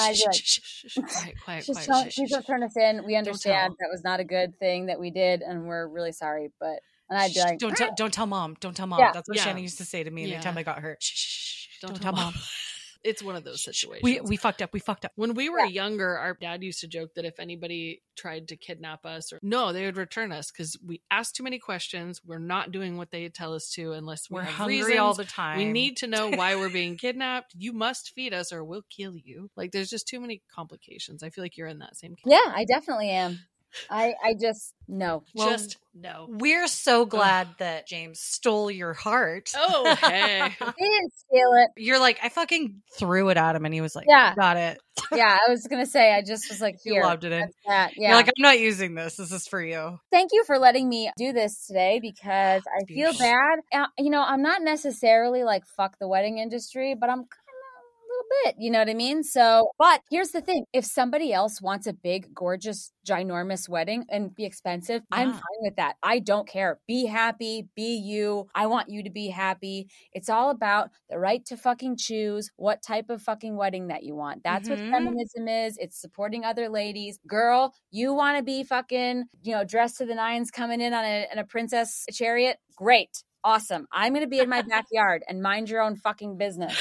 Quiet. Please don't turn us in. We understand that was not a good thing that we did, and we're really sorry, but." And I'd be like, don't tell mom. Don't tell mom. Yeah. That's what Shannon used to say to me anytime I got hurt. Don't tell mom. It's one of those situations. We fucked up. When we were younger, our dad used to joke that if anybody tried to kidnap us, they would return us because we asked too many questions. We're not doing what they tell us to unless we're hungry reasons. all the time. We need to know why we're being kidnapped. You must feed us or we'll kill you. Like, there's just too many complications. I feel like you're in that same camp. Yeah, I definitely am. I just no. Well, just no. We're so glad that James stole your heart. Oh, hey. He didn't steal it. You're like, I fucking threw it at him and he was like, got it. Yeah, I was going to say, I just was like, here. You loved it. Yeah. You're like, I'm not using this. This is for you. Thank you for letting me do this today because I feel bad. You know, I'm not necessarily like, fuck the wedding industry, but I'm bit, you know what I mean? So, but here's the thing. If somebody else wants a big, gorgeous, ginormous wedding and be expensive, I'm fine with that. I don't care. Be happy, be you. I want you to be happy. It's all about the right to fucking choose what type of fucking wedding that you want. That's what feminism is. It's supporting other ladies. Girl, you want to be fucking, dressed to the nines coming in on a princess chariot? Great. Awesome. I'm going to be in my backyard and mind your own fucking business.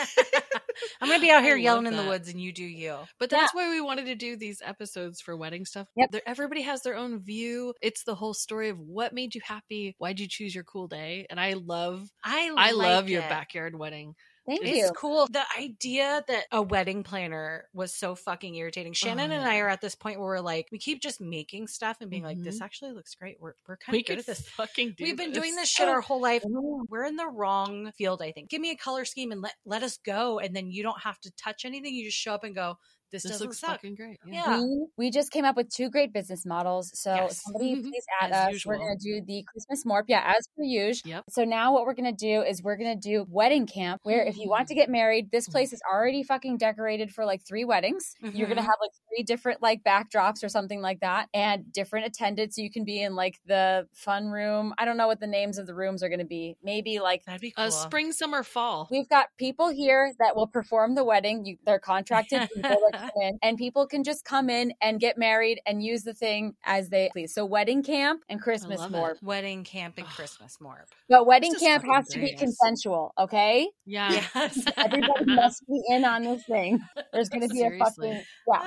I'm going to be out here yelling in the woods and you do you. But that's why we wanted to do these episodes for wedding stuff. Yep. Everybody has their own view. It's the whole story of what made you happy. Why'd you choose your cool day? And I love your backyard wedding. Thank you. It's cool. The idea that a wedding planner was so fucking irritating. Shannon and I are at this point where we're like, we keep just making stuff and being like, this actually looks great. We're kind of good at this. We've been doing this shit our whole life. We're in the wrong field, I think. Give me a color scheme and let us go. And then you don't have to touch anything. You just show up and go, this looks fucking great. Yeah. We just came up with 2 great business models. So somebody please add us. Usual. We're going to do the Christmas Morp. Yeah, as per usual. Yep. So now what we're going to do is we're going to do wedding camp where if you want to get married, this place is already fucking decorated for like 3 weddings. You're going to have like 3 different like backdrops or something like that and different attendants. So you can be in like the fun room. I don't know what the names of the rooms are going to be. Maybe like that'd be cool. Spring, summer, fall. We've got people here that will perform the wedding. They're contracted people that come in, and people can just come in and get married and use the thing as they please. So wedding camp and Christmas Morp. Wedding camp and Christmas Morp. But wedding camp has to be consensual, okay? Yeah. Yes. Everybody must be in on this thing. There's going to be a fucking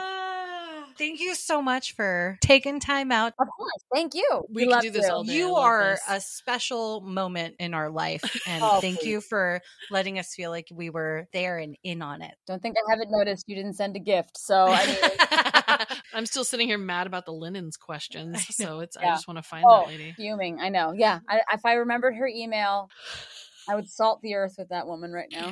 Thank you so much for taking time out. Of course. Thank you. We can do this all day. You are a special moment in our life. And thank you for letting us feel like we were there and in on it. Don't think I haven't noticed you didn't send a gift. So I mean, I'm still sitting here mad about the linens questions. So I just want to find that lady. Fuming. I know. Yeah. If I remembered her email, I would salt the earth with that woman right now.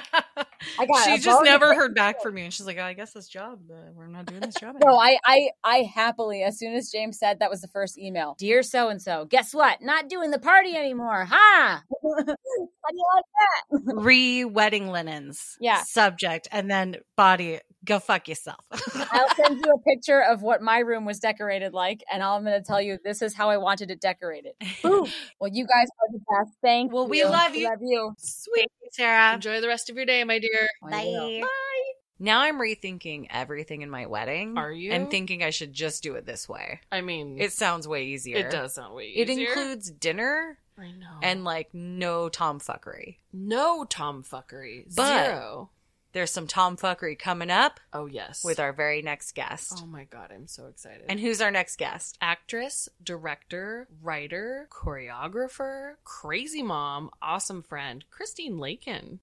She just never heard back from you. And she's like, I guess this job, we're not doing this job anymore. No, I happily, as soon as James said that was the first email, dear so-and-so, guess what? Not doing the party anymore. Ha! How do you like that? Re-wedding linens. Yeah. Subject. And then body, go fuck yourself. I'll send you a picture of what my room was decorated like. And I'm going to tell you, this is how I wanted it decorated. Boom. Well, you guys are the best. Thank you. Well, we love you. Love you. Sweet, Sarah. Enjoy the rest of your day, my dear. Bye. Bye. Now I'm rethinking everything in my wedding. Are you? And thinking I should just do it this way. I mean, it sounds way easier. It does sound way easier. It includes dinner. I know. And like no tomfuckery. No tomfuckery. But 0. There's some tomfuckery coming up. Oh, yes. With our very next guest. Oh my God, I'm so excited. And who's our next guest? Actress, director, writer, choreographer, crazy mom, awesome friend, Christine Lakin.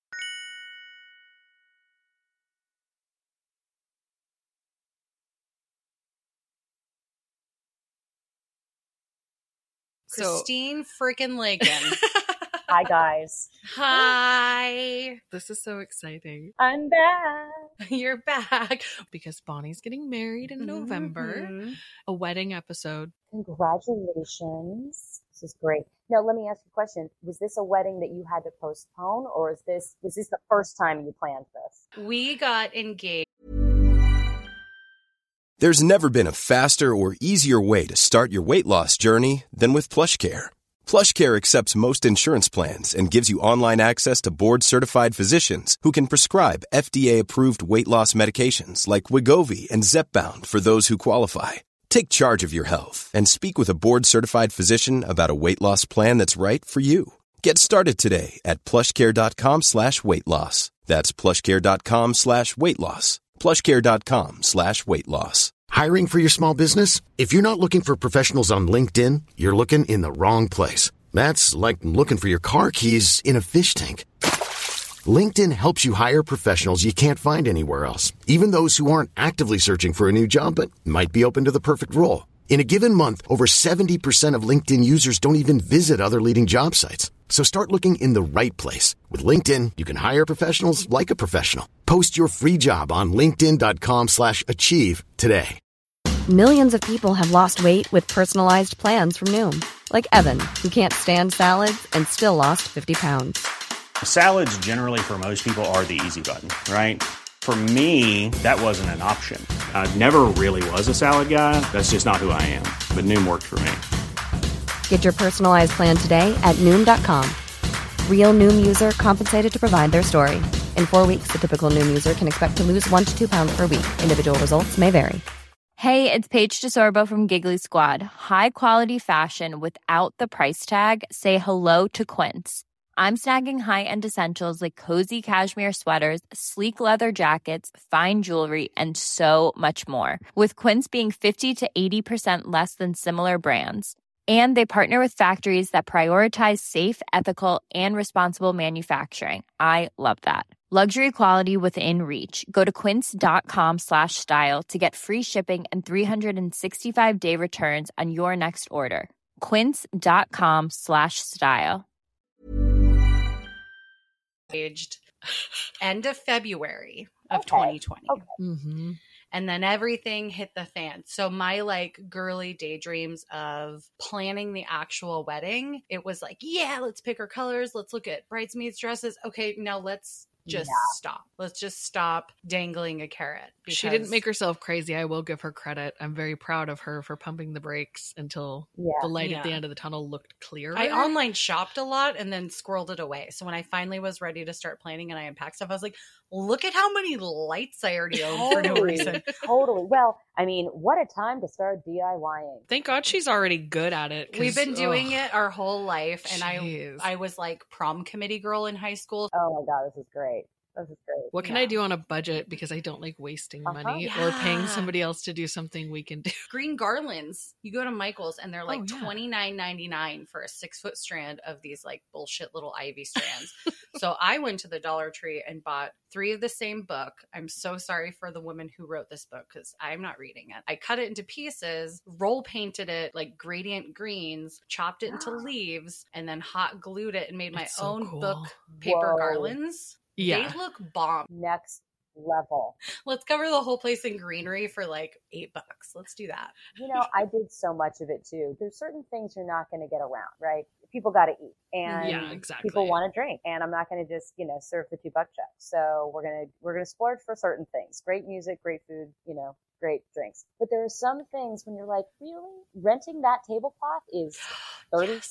Christine freaking Lakin. Hi, guys. Hi. This is so exciting. I'm back. You're back. Because Bonnie's getting married in November. A wedding episode. Congratulations. This is great. Now, let me ask you a question. Was this a wedding that you had to postpone, or was this the first time you planned this? We got engaged. There's never been a faster or easier way to start your weight loss journey than with PlushCare. PlushCare accepts most insurance plans and gives you online access to board-certified physicians who can prescribe FDA-approved weight loss medications like Wegovy and Zepbound for those who qualify. Take charge of your health and speak with a board-certified physician about a weight loss plan that's right for you. Get started today at plushcare.com/weight loss. That's plushcare.com/weight loss. plushcare.com/weight loss. Hiring for your small business? If you're not looking for professionals on LinkedIn, you're looking in the wrong place. That's like looking for your car keys in a fish tank. LinkedIn helps you hire professionals you can't find anywhere else, even those who aren't actively searching for a new job but might be open to the perfect role. In a given month, over 70% of LinkedIn users don't even visit other leading job sites. So start looking in the right place. With LinkedIn, you can hire professionals like a professional. Post your free job on linkedin.com/achieve today. Millions of people have lost weight with personalized plans from Noom. Like Evan, who can't stand salads and still lost 50 pounds. Salads generally for most people are the easy button, right? For me, that wasn't an option. I never really was a salad guy. That's just not who I am. But Noom worked for me. Get your personalized plan today at Noom.com. Real Noom user compensated to provide their story. In 4 weeks, the typical Noom user can expect to lose 1 to 2 pounds per week. Individual results may vary. Hey, it's Paige DeSorbo from Giggly Squad. High quality fashion without the price tag. Say hello to Quince. I'm snagging high-end essentials like cozy cashmere sweaters, sleek leather jackets, fine jewelry, and so much more. With Quince being 50 to 80% less than similar brands. And they partner with factories that prioritize safe, ethical, and responsible manufacturing. I love that. Luxury quality within reach. Go to quince.com/style to get free shipping and 365-day returns on your next order. Quince.com/style. Aged end of February of 2020. Okay. Mm-hmm. And then everything hit the fan. So my like girly daydreams of planning the actual wedding, it was like, yeah, let's pick our colors. Let's look at bridesmaids dresses. Okay, now let's just stop. Let's just stop dangling a carrot. She didn't make herself crazy. I will give her credit. I'm very proud of her for pumping the brakes until the light at the end of the tunnel looked clear. I online shopped a lot and then squirreled it away. So when I finally was ready to start planning and I unpacked stuff, I was like, look at how many lights I already own for no reason. Totally. Well, I mean, what a time to start DIYing. Thank God she's already good at it. We've been doing it our whole life. And I was like prom committee girl in high school. Oh my God, this is great. This is great. What can I do on a budget? Because I don't like wasting money or paying somebody else to do something we can do. Green garlands. You go to Michael's and they're like $29.99 for a 6-foot strand of these like bullshit little ivy strands. So I went to the Dollar Tree and bought 3 of the same book. I'm so sorry for the woman who wrote this book because I'm not reading it. I cut it into pieces, roll painted it like gradient greens, chopped it into leaves, and then hot glued it and made my own book paper garlands. Yeah. They look bomb. Next level. Let's cover the whole place in greenery for like $8. Let's do that. You know, I did so much of it too. There's certain things you're not going to get around, right? People got to eat and people want to drink, and I'm not going to just, serve the $2 check. So we're going to splurge for certain things. Great music, great food, great drinks. But there are some things when you're like, really? Renting that tablecloth is $37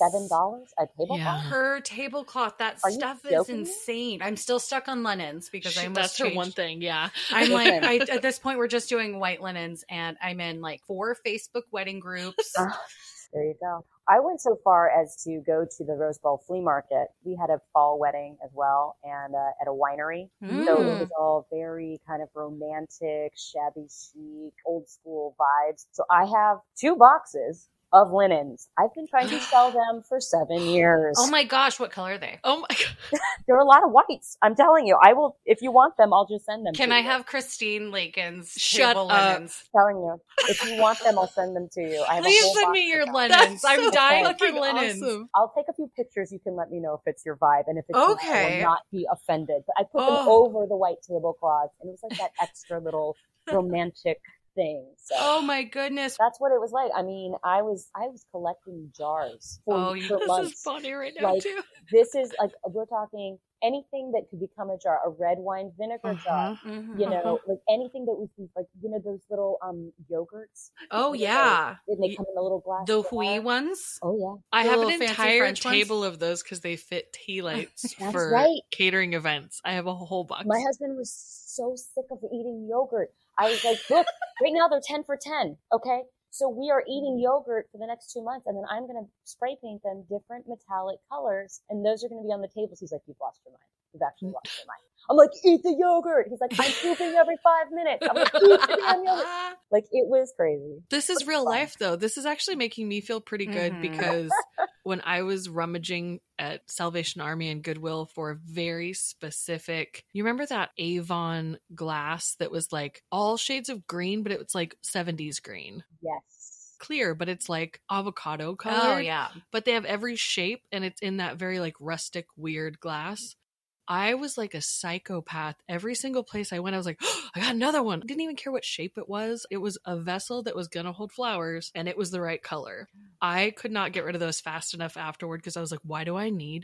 a tablecloth? Per tablecloth. That stuff is insane. I'm still stuck on linens because I must That's her one thing. Yeah. I'm like, at this point, we're just doing white linens, and I'm in like 4 Facebook wedding groups. There you go. I went so far as to go to the Rose Bowl flea market. We had a fall wedding as well, and at a winery. So it was all very kind of romantic, shabby chic, old school vibes. So I have 2 boxes of linens. I've been trying to sell them for 7 years. Oh my gosh, what color are they? Oh my God. There are a lot of whites. I'm telling you, I will, if you want them, I'll just send them Can to I you. have Christine Lakin's Shut table up. linens? I'm telling you, if you want them, I'll send them to you. I have Please a whole send box me your of them. linens. I'm so dying for fucking linens. awesome. I'll take a few pictures. You can let me know if it's your vibe, and if it's not, I will not be offended. But I put them over the white tablecloths, and it was like that extra little romantic thing. So oh my goodness, that's what it was like. I mean, I was collecting jars for this months. is funny right now like, too. This is like, we're talking anything that could become a jar, a red wine vinegar jar, you know, like anything that was like, you know, those little yogurts. Oh yeah, and they come in the little glass. The Hui ones. Oh yeah, I have an fancy entire French table of those because they fit tea lights That's for right. catering events. I have a whole box. My husband was so sick of eating yogurt. I was like, look, right now they're 10 for 10. Okay. So we are eating yogurt for the next 2 months, and then I'm going to spray paint them different metallic colors, and those are going to be on the tables. He's like, you've lost your mind. You've actually lost your mind. I'm like, eat the yogurt. He's like, I'm pooping every 5 minutes. I'm like, eat the damn yogurt. Like, it was crazy. This is real life, though. This is actually making me feel pretty good because when I was rummaging at Salvation Army and Goodwill for a very specific, you remember that Avon glass that was like all shades of green, but it was like 70s green? Yes. Clear, but it's like avocado color. Oh yeah. But they have every shape, and it's in that very like rustic, weird glass. I was like a psychopath. Every single place I went, I was like, oh, I got another one. Didn't even care what shape it was. It was a vessel that was going to hold flowers, and it was the right color. I could not get rid of those fast enough afterward because I was like, why do I need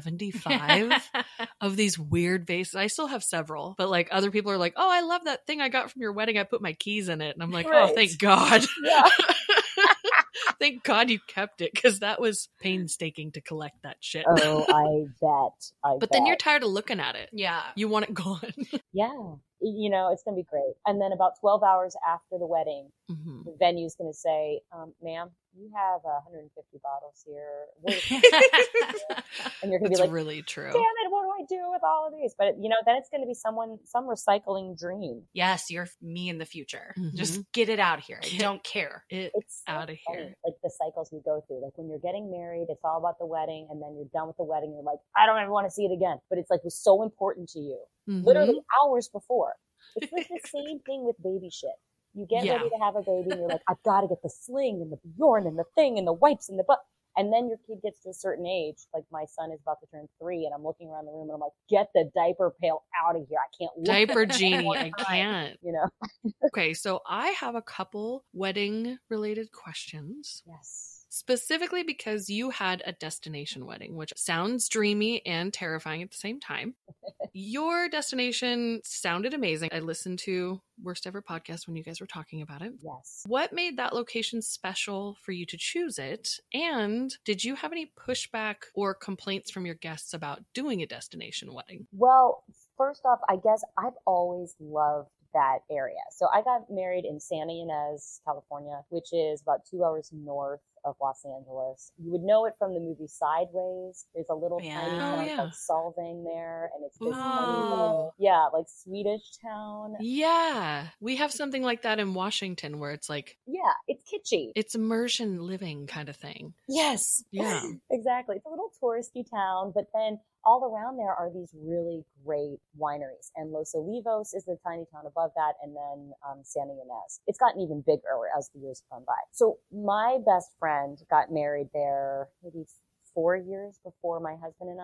75 of these weird vases? I still have several, but like other people are like, oh, I love that thing I got from your wedding. I put my keys in it. And I'm like, oh, thank God. Yeah. Thank God you kept it, because that was painstaking to collect that shit. Oh, I bet. But then you're tired of looking at it. Yeah. You want it gone. Yeah. You know, it's going to be great. And then about 12 hours after the wedding, the venue's going to say, ma'am, you have 150 bottles here. And you're going to be like, really true. Damn it, what do I do with all of these? But, you know, then it's going to be some recycling dream. Yes, you're me in the future. Just get it out of here. I don't care. It's out of here. Like the cycles we go through. Like when you're getting married, it's all about the wedding. And then you're done with the wedding. You're like, I don't ever want to see it again. But it's like, it was so important to you. Literally hours before. It's like the same thing with baby shit. You get ready to have a baby and you're like, I've got to get the sling and the Bjorn and the thing and the wipes and the butt. And then your kid gets to a certain age, like my son is about to turn 3, and I'm looking around the room and I'm like, get the diaper pail out of here. I can't look. Diaper genie. I can't. You know? Okay, so I have a couple wedding related questions. Yes. Specifically because you had a destination wedding, which sounds dreamy and terrifying at the same time. Your destination sounded amazing. I listened to Worst Ever Podcast when you guys were talking about it. Yes. What made that location special for you to choose it? And did you have any pushback or complaints from your guests about doing a destination wedding? Well, first off, I guess I've always loved that area. So I got married in Santa Ynez, California, which is about 2 hours north of Los Angeles. You would know it from the movie Sideways. There's a little tiny town called Solvang there, and it's this funny little, like Swedish town. Yeah, we have something like that in Washington where it's like, it's kitschy. It's immersion living kind of thing. Yes. Yeah. Exactly. It's a little touristy town, but then all around there are these really great wineries. And Los Olivos is the tiny town above that, and then Santa Ynez. It's gotten even bigger as the years have gone by. So my best friend got married there maybe 4 years before my husband and I.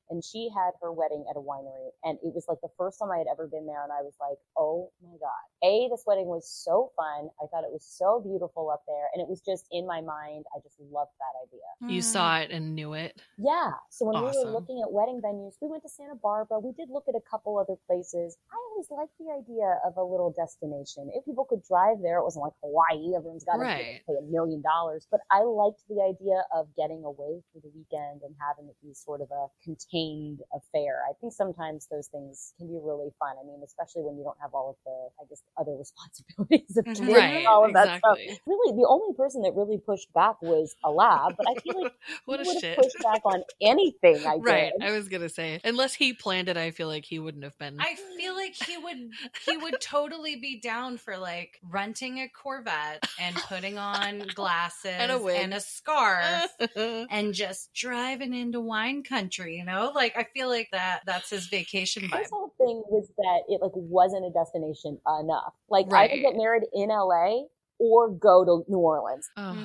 and she had her wedding at a winery, and it was like the first time I had ever been there, and I was like, oh my God. This wedding was so fun. I thought it was so beautiful up there, and it was just in my mind. I just loved that idea. You saw it and knew it? Yeah. So when we were looking at wedding venues, we went to Santa Barbara. We did look at a couple other places. I always liked the idea of a little destination. If people could drive there, it wasn't like Hawaii. Everyone's got to pay $1 million. But I liked the idea of getting away for the weekend and having it be sort of a contained affair. I think sometimes those things can be really fun. I mean, especially when you don't have all of the, I guess, other responsibilities of doing all of that stuff. Really, the only person that really pushed back was Alab, but I feel like what he would have pushed back on anything I did. Right. I was going to say, unless he planned it, I feel like he wouldn't have been. I feel like he would totally be down for like renting a Corvette and putting on glasses and a wig and a scarf and just driving into wine country, you know? Like, I feel like that's his vacation vibe. This whole thing was that it like wasn't a destination enough. Like I could get married in LA or go to New Orleans.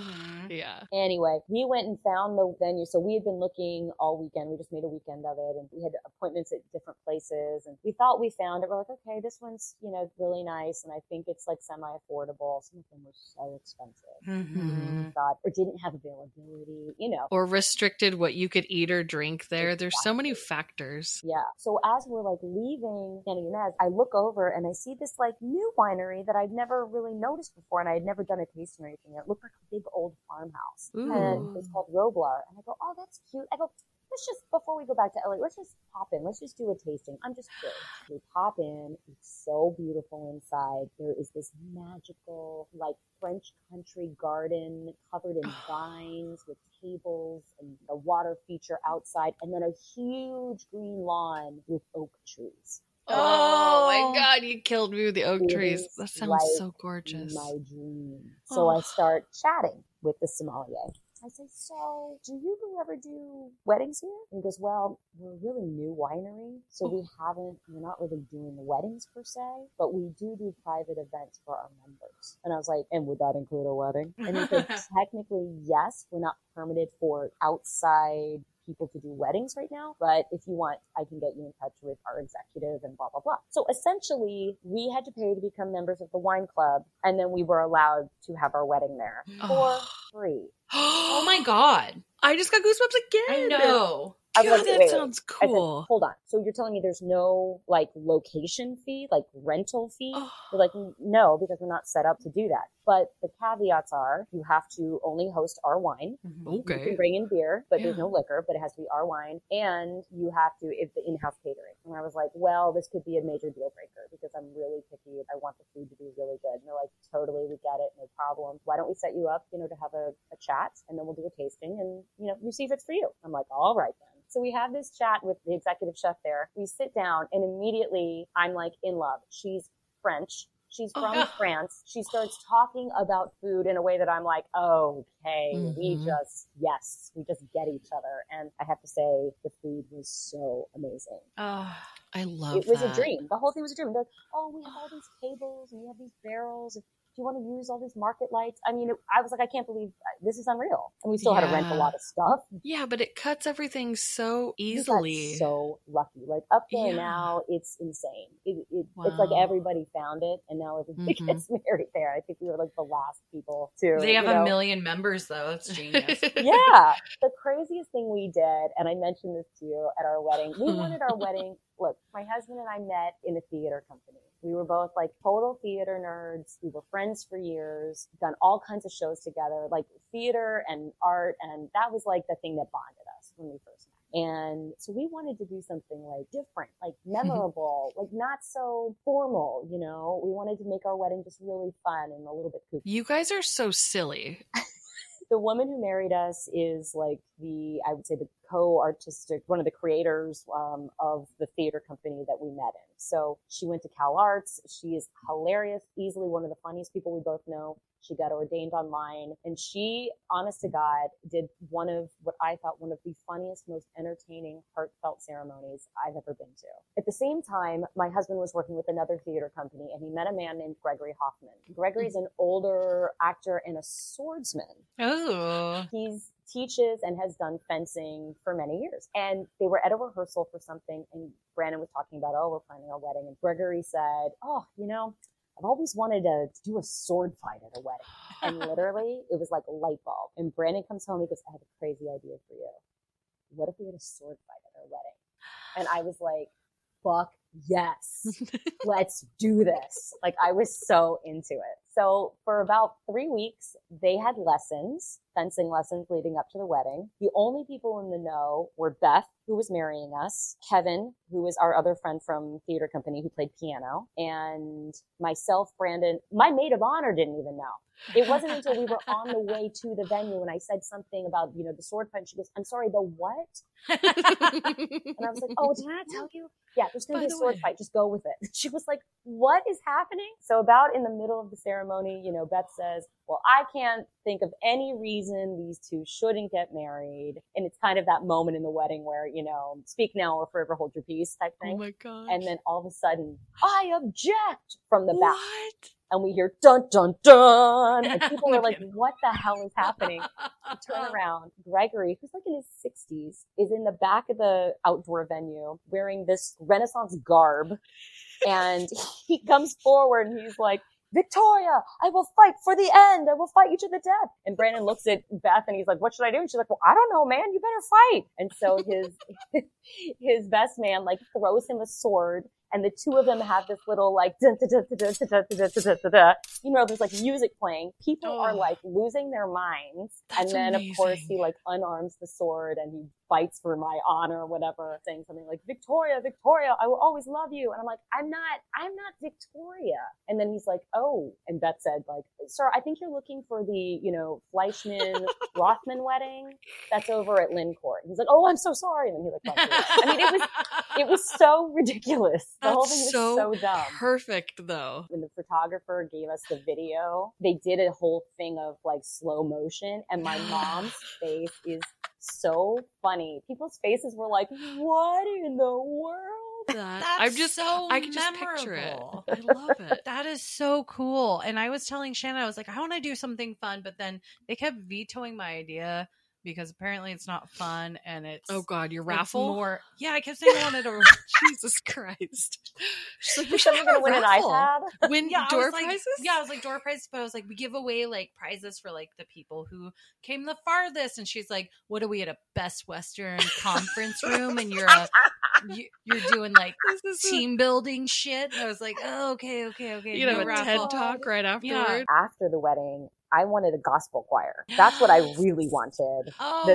Yeah. Anyway, we went and found the venue. So we had been looking all weekend. We just made a weekend of it, and we had appointments at different places, and we thought we found it. We're like, okay, this one's, really nice. And I think it's like semi-affordable. Some of them were so expensive. Or didn't have availability, Or restricted what you could eat or drink there. Exactly. There's so many factors. Yeah. So as we're like leaving Santa Ynez, I look over and I see this like new winery that I'd never really noticed before, and I had never done a tasting or anything. It looked like a big old farmhouse. Ooh. And it's called Roblar. And I go, oh, that's cute. I go, let's just, before we go back to LA, let's just pop in. Let's just do a tasting. I'm just curious. We pop in. It's so beautiful inside. There is this magical, like, French country garden covered in vines with tables and a water feature outside, and then a huge green lawn with oak trees. Oh my God, you killed me with the oak trees. That sounds so gorgeous. My dream. So I start chatting with the sommelier. I say, so do you ever do weddings here? And he goes, well, we're a really new winery, so we're not really doing weddings per se, but we do private events for our members. And I was like, and would that include a wedding? And he said, technically, yes, we're not permitted for outside people to do weddings right now, but if you want, I can get you in touch with our executive and blah, blah, blah. So essentially, we had to pay to become members of the wine club, and then we were allowed to have our wedding there for free. Oh my God. I just got goosebumps again. I know. God, that sounds cool. Said, hold on. So you're telling me there's no like location fee, like rental fee? We're like, no, because we're not set up to do that. But the caveats are you have to only host our wine. Okay. You can bring in beer, but there's no liquor, but it has to be our wine. And you have to, if the in-house catering. And I was like, well, this could be a major deal breaker because I'm really picky. I want the food to be really good. And they're like, totally, we get it. No problem. Why don't we set you up, to have a chat, and then we'll do a tasting and, you see if it's for you. I'm like, all right then. So we have this chat with the executive chef there. We sit down and immediately I'm like in love. She's French. She's from France. She starts talking about food in a way that I'm like, okay, we just get each other. And I have to say the food was so amazing. I love it. It was a dream. The whole thing was a dream. They're like, we have all these tables and we have these barrels. Do you want to use all these market lights? I mean, I was like, I can't believe this is unreal. And we still had to rent a lot of stuff. Yeah, but it cuts everything so easily. We got so lucky. Like up there now, it's insane. It's like everybody found it, and now everybody gets married there. I think we were like the last people to. They have 1 million members, though. That's genius. Yeah. The craziest thing we did, and I mentioned this to you at our wedding, we wanted our wedding. Look, my husband and I met in a theater company. We were both like total theater nerds. We were friends for years, done all kinds of shows together, like theater and art. And that was like the thing that bonded us when we first met. And so we wanted to do something like different, like memorable, like not so formal, we wanted to make our wedding just really fun and a little bit kooky. You guys are so silly. The woman who married us is like I would say the co-artistic, one of the creators of the theater company that we met in. So she went to Cal Arts. She is hilarious, easily one of the funniest people we both know. She got ordained online, and she, honest to God, did one of what I thought one of the funniest, most entertaining, heartfelt ceremonies I've ever been to. At the same time, my husband was working with another theater company, and he met a man named Gregory Hoffman. Gregory's an older actor and a swordsman. Oh. He's teaches and has done fencing for many years. And they were at a rehearsal for something, and Brandon was talking about, oh, we're planning our wedding. And Gregory said, oh, you know, I've always wanted to do a sword fight at a wedding. And literally, it was like a light bulb. And Brandon comes home, he goes, I have a crazy idea for you. What if we had a sword fight at our wedding? And I was like, fuck yes, let's do this. Like, I was so into it. So for about 3 weeks, they had lessons, fencing lessons leading up to the wedding. The only people in the know were Beth, who was marrying us, Kevin, who was our other friend from theater company who played piano, and myself, Brandon. My maid of honor didn't even know. It wasn't until we were on the way to the venue and I said something about, you know, the sword fight. She goes, I'm sorry, the what? And I was like, oh, did I not tell you? Yeah, there's going to be a sword fight. Just go with it. She was like, what is happening? So about in the middle of the ceremony, you know, Beth says, well, I can't think of any reason these two shouldn't get married. And it's kind of that moment in the wedding where, you know, speak now or forever hold your peace type thing. Oh my gosh. And then all of a sudden, I object from the back. What? And we hear dun, dun, dun. And people are like, what the hell is happening? We turn around. Gregory, who's like in his 60s, is in the back of the outdoor venue wearing this Renaissance garb. And he comes forward and he's like, Victoria, I will fight for the end. I will fight you to the death. And Brandon looks at Beth and he's like, what should I do? And she's like, well, I don't know, man. You better fight. And so his best man like throws him a sword. And the two of them have this little like, you know, there's like music playing. People are like losing their minds. That's and then amazing. Of course he like unarms the sword and he fights for my honor or whatever, saying something like, Victoria, Victoria, I will always love you. And I'm like, I'm not Victoria. And then he's like, oh, and Beth said like, sir, I think you're looking for the, you know, Fleischman Rothman wedding that's over at Lynn Court. He's like, oh, I'm so sorry. And then he like, I mean, it was so ridiculous. The whole thing was so dumb. Perfect though. When the photographer gave us the video, they did a whole thing of like slow motion, and my mom's face is so funny. People's faces were like, what in the world? I can just picture it. I love it. That is so cool. And I was telling Shannon, I was like, I want to do something fun, but then they kept vetoing my idea because apparently it's not fun and it's oh god, your raffle. I kept saying I wanted to. Jesus Christ! She's like, we should have win an iPad. Win door prizes? I was like door prizes, but I was like, we give away like prizes for like the people who came the farthest. And she's like, what are we at a Best Western conference room? And you're doing like team building shit. And I was like, oh, okay. You know, a TED Talk right afterward. Yeah. After the wedding, I wanted a gospel choir. That's what I really wanted.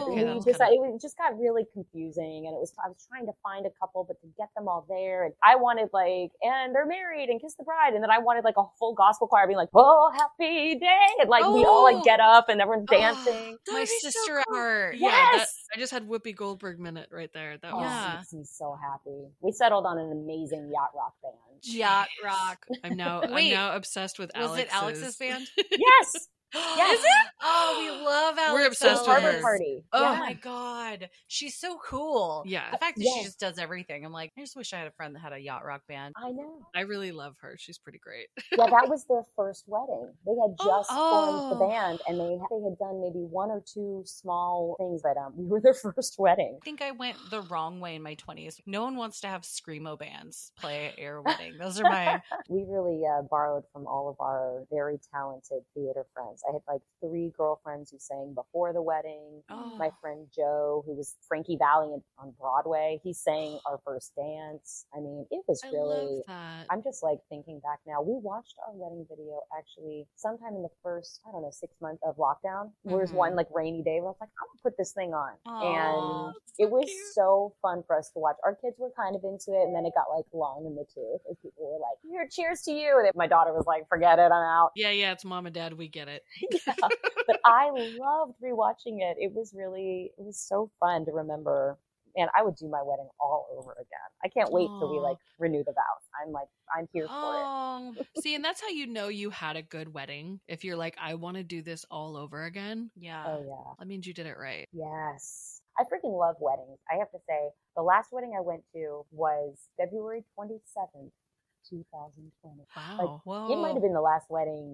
It just got really confusing, and I was trying to find a couple, but to get them all there, and I wanted like, and they're married and kiss the bride, and then I wanted like a full gospel choir being like, oh, happy day, and like we all like get up and everyone's dancing. My sister heart. Yes. I just had Whoopi Goldberg minute right there. That makes me so happy. We settled on an amazing yacht rock band. Yacht rock. I'm now obsessed with Alex's. Was it Alex's band? Yes. Yes. Is it? Oh, we love Alex. We're obsessed with her. Party. Oh my god, she's so cool. Yeah, the fact that she just does everything. I'm like, I just wish I had a friend that had a yacht rock band. I know. I really love her. She's pretty great. Yeah, that was their first wedding. They had just formed the band, and they had done maybe one or two small things, but we were their first wedding. I think I went the wrong way in my 20s. No one wants to have screamo bands play at your wedding. Those are my. We really borrowed from all of our very talented theater friends. I had like 3 girlfriends who sang before the wedding. My friend Joe, who was Frankie Valli on Broadway, he sang our first dance. I mean, it was really, I'm just like thinking back now. We watched our wedding video actually sometime in the first, 6 months of lockdown. There was one like rainy day where I was like, I'm gonna put this thing on. And it was so fun for us to watch. Our kids were kind of into it, and then it got like long in the tooth as people were like, here, cheers to you. And my daughter was like, forget it, I'm out. Yeah, it's mom and dad, we get it. But I loved rewatching it. It was so fun to remember. Man, I would do my wedding all over again. I can't wait till we like renew the vows. I'm here for it. See, and that's how you know you had a good wedding. If you're like, I want to do this all over again. Yeah. Oh yeah. That means you did it right. Yes. I freaking love weddings. I have to say, the last wedding I went to was February 27th, 2020. Wow. It might have been the last wedding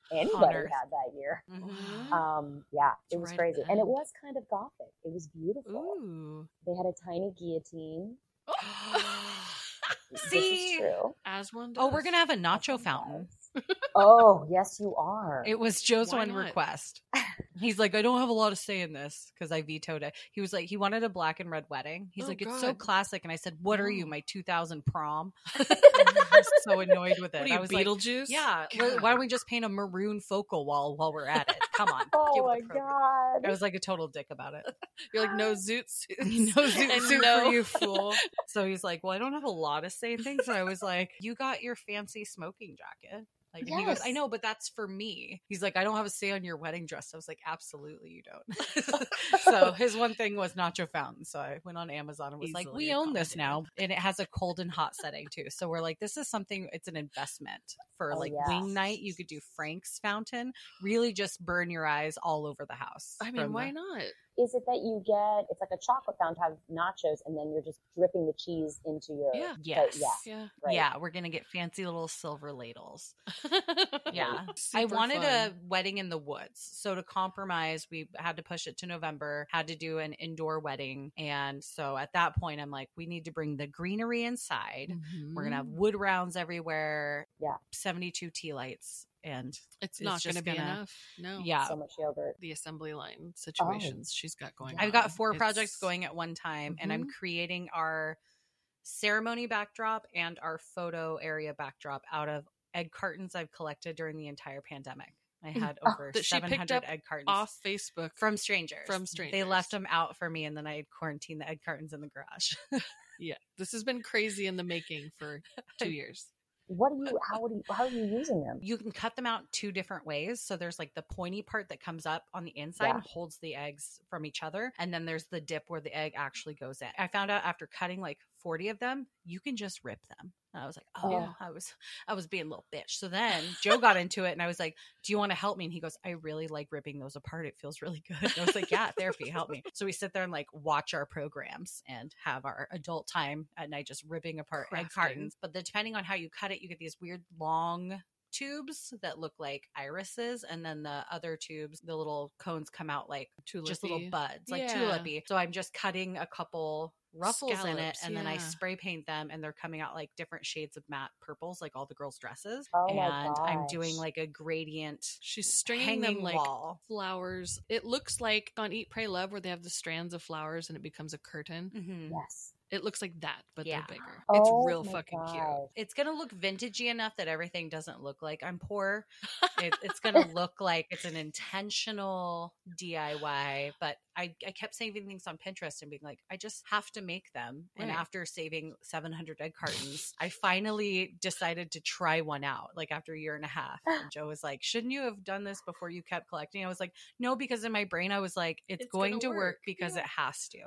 anybody had that year. Mm-hmm. Yeah, it was crazy. And it was kind of gothic. It was beautiful. Ooh. They had a tiny guillotine. See? This is true. As one does. Oh, we're going to have a nacho fountain. Oh, yes, you are. It was Joe's one request. He's like, I don't have a lot to say in this because I vetoed it. He was like, he wanted a black and red wedding. He's like, it's so classic. And I said, what are you, my 2000 prom? I was so annoyed with it. What are you, I was Beetlejuice? Like, yeah. Why don't we just paint a maroon focal wall while we're at it? Come on. Oh my God. I was like a total dick about it. You're like, no zoot suits. No zoot suit no. for you, fool. So he's like, well, I don't have a lot to say in things. And I was like, you got your fancy smoking jacket. Like, yes. He goes, I know, but that's for me. He's like, I don't have a say on your wedding dress. I was like, absolutely you don't. So his one thing was nacho fountain. So I went on Amazon and was like, we own this now. And it has a cold and hot setting too. So we're like, this is something, it's an investment for wing night. You could do Frank's fountain, really just burn your eyes all over the house. I mean, why not? Is it that you get, it's like a chocolate fountain, have nachos, and then you're just dripping the cheese into your... Yeah. Yes. Right. Yeah, we're going to get fancy little silver ladles. Yeah. Super I wanted fun. a wedding in the woods. So to compromise, we had to push it to November, had to do an indoor wedding. And so at that point, I'm like, we need to bring the greenery inside. Mm-hmm. We're going to have wood rounds everywhere. Yeah. 72 tea lights. And it's not going to be enough. No. Yeah. So much yogurt. The assembly line situations she's got going on. I've got 4 projects going at one time, and I'm creating our ceremony backdrop and our photo area backdrop out of egg cartons I've collected during the entire pandemic. I had over 700 egg cartons off Facebook from strangers. They left them out for me, and then I quarantined the egg cartons in the garage. Yeah, this has been crazy in the making for 2 years. How are you using them? You can cut them out 2 different ways. So there's like the pointy part that comes up on the inside and holds the eggs from each other. And then there's the dip where the egg actually goes in. I found out after cutting like 40 of them, you can just rip them. And I was like, I was being a little bitch. So then Joe got into it and I was like, do you want to help me? And he goes, I really like ripping those apart. It feels really good. And I was like, yeah, therapy, help me. So we sit there and like watch our programs and have our adult time at night, just ripping apart egg cartons. But depending on how you cut it, you get these weird long tubes that look like irises, and then the other tubes, the little cones come out like tulipy. Just little buds, like tulipy. So I'm just cutting a couple ruffles in it, and then I spray paint them, and they're coming out like different shades of matte purples, like all the girls' dresses. And I'm doing like a gradient. She's stringing them like flowers. It looks like on Eat, Pray, Love, where they have the strands of flowers and it becomes a curtain. Mm-hmm. Yes. It looks like that, but they're bigger. Oh, it's real fucking cute. It's going to look vintagey enough that everything doesn't look like I'm poor. It's going to look like it's an intentional DIY, but I kept saving things on Pinterest and being like, I just have to make them. Right. And after saving 700 egg cartons, I finally decided to try one out, like after a year and a half. And Joe was like, shouldn't you have done this before you kept collecting? I was like, no, because in my brain, I was like, it's going to work because it has to.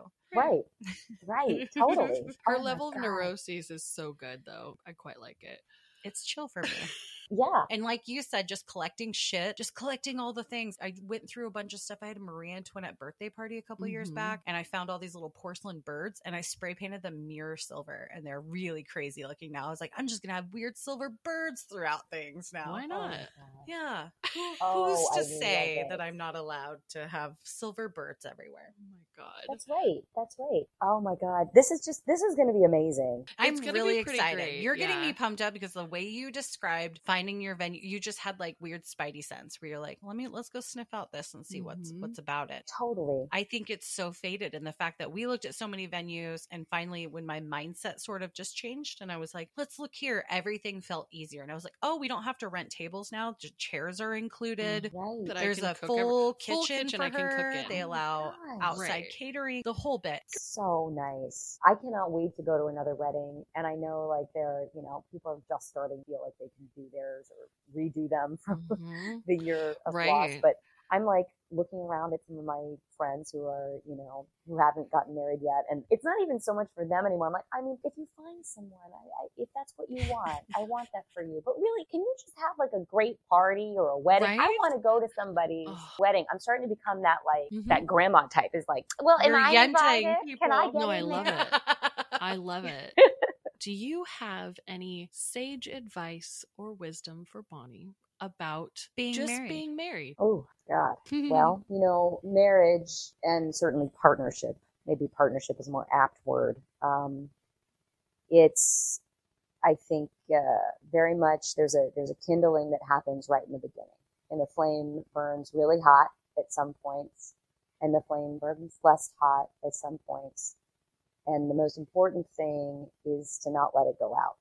Right. Totally. Our level of neuroses is so good, though. I quite like it. It's chill for me. Yeah. And like you said, just collecting shit, just collecting all the things. I went through a bunch of stuff. I had a Marie Antoinette birthday party a couple years back, and I found all these little porcelain birds, and I spray painted them mirror silver, and they're really crazy looking now. I was like, I'm just going to have weird silver birds throughout things now. Why not? Yeah. Who's to say that I'm not allowed to have silver birds everywhere? Oh my God. That's right. Oh my God. This is going to be amazing. I'm really excited. Great. You're getting me pumped up because the way you described finding your venue, you just had like weird spidey sense where you're like, let's go sniff out this and see what's about it. Totally. I think it's so faded, and the fact that we looked at so many venues, and finally when my mindset sort of just changed and I was like, let's look here, everything felt easier. And I was like, oh, we don't have to rent tables now. Just chairs are included. Right. There's a full kitchen for I can her. cook in. They allow outside catering, the whole bit. So nice. I cannot wait to go to another wedding. And I know like people are just starting to feel like they can do theirs or redo them from the year of loss. But I'm like looking around at some of my friends who are, who haven't gotten married yet. And it's not even so much for them anymore. I'm like, I mean, if you find someone, if that's what you want, I want that for you. But really, can you just have like a great party or a wedding? Right? I want to go to somebody's wedding. I'm starting to become that that grandma type is like, well, am I invited? Can I get I in love there? it. I love it. Do you have any sage advice or wisdom for Bonnie about being married? Oh, God. Well, marriage and certainly partnership, maybe partnership is a more apt word. It's, I think, very much there's a kindling that happens right in the beginning, and the flame burns really hot at some points, and the flame burns less hot at some points. And the most important thing is to not let it go out.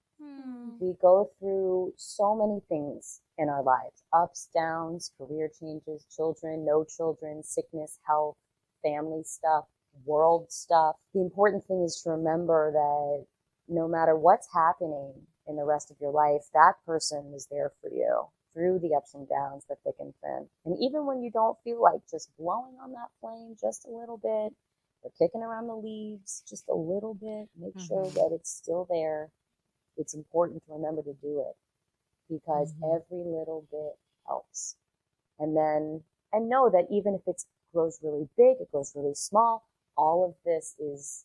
We go through so many things in our lives, ups, downs, career changes, children, no children, sickness, health, family stuff, world stuff. The important thing is to remember that no matter what's happening in the rest of your life, that person is there for you through the ups and downs, the thick and thin. And even when you don't feel like just blowing on that flame just a little bit, or kicking around the leaves just a little bit, make sure that it's still there. It's important to remember to do it, because every little bit helps. And know that even if it grows really big, it grows really small, all of this is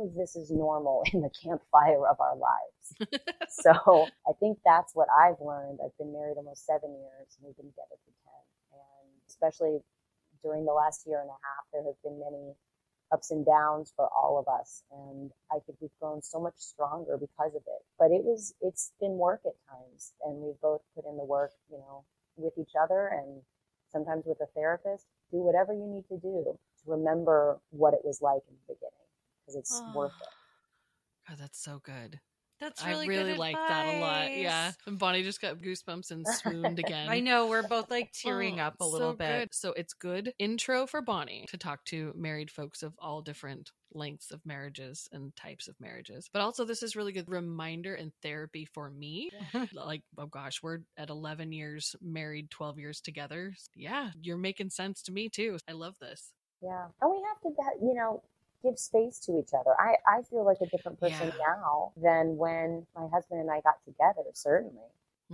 normal in the campfire of our lives. So I think that's what I've learned. I've been married almost 7 years, and we've been together for 10. And especially during the last year and a half, there have been many ups and downs for all of us. And I think we've grown so much stronger because of it. But it's been work at times, and we've both put in the work, with each other and sometimes with a therapist. Do whatever you need to do to remember what it was like in the beginning, because it's worth it. God, that's so good. That's I really like that a lot. Yeah. And Bonnie just got goosebumps and swooned again. I know. We're both like tearing up a little bit. Good. So it's good intro for Bonnie to talk to married folks of all different lengths of marriages and types of marriages. But also this is really good reminder and therapy for me. Like, oh gosh, we're at 11 years married, 12 years together. Yeah. You're making sense to me too. I love this. Yeah. And we have to, give space to each other. I feel like a different person now than when my husband and I got together, certainly.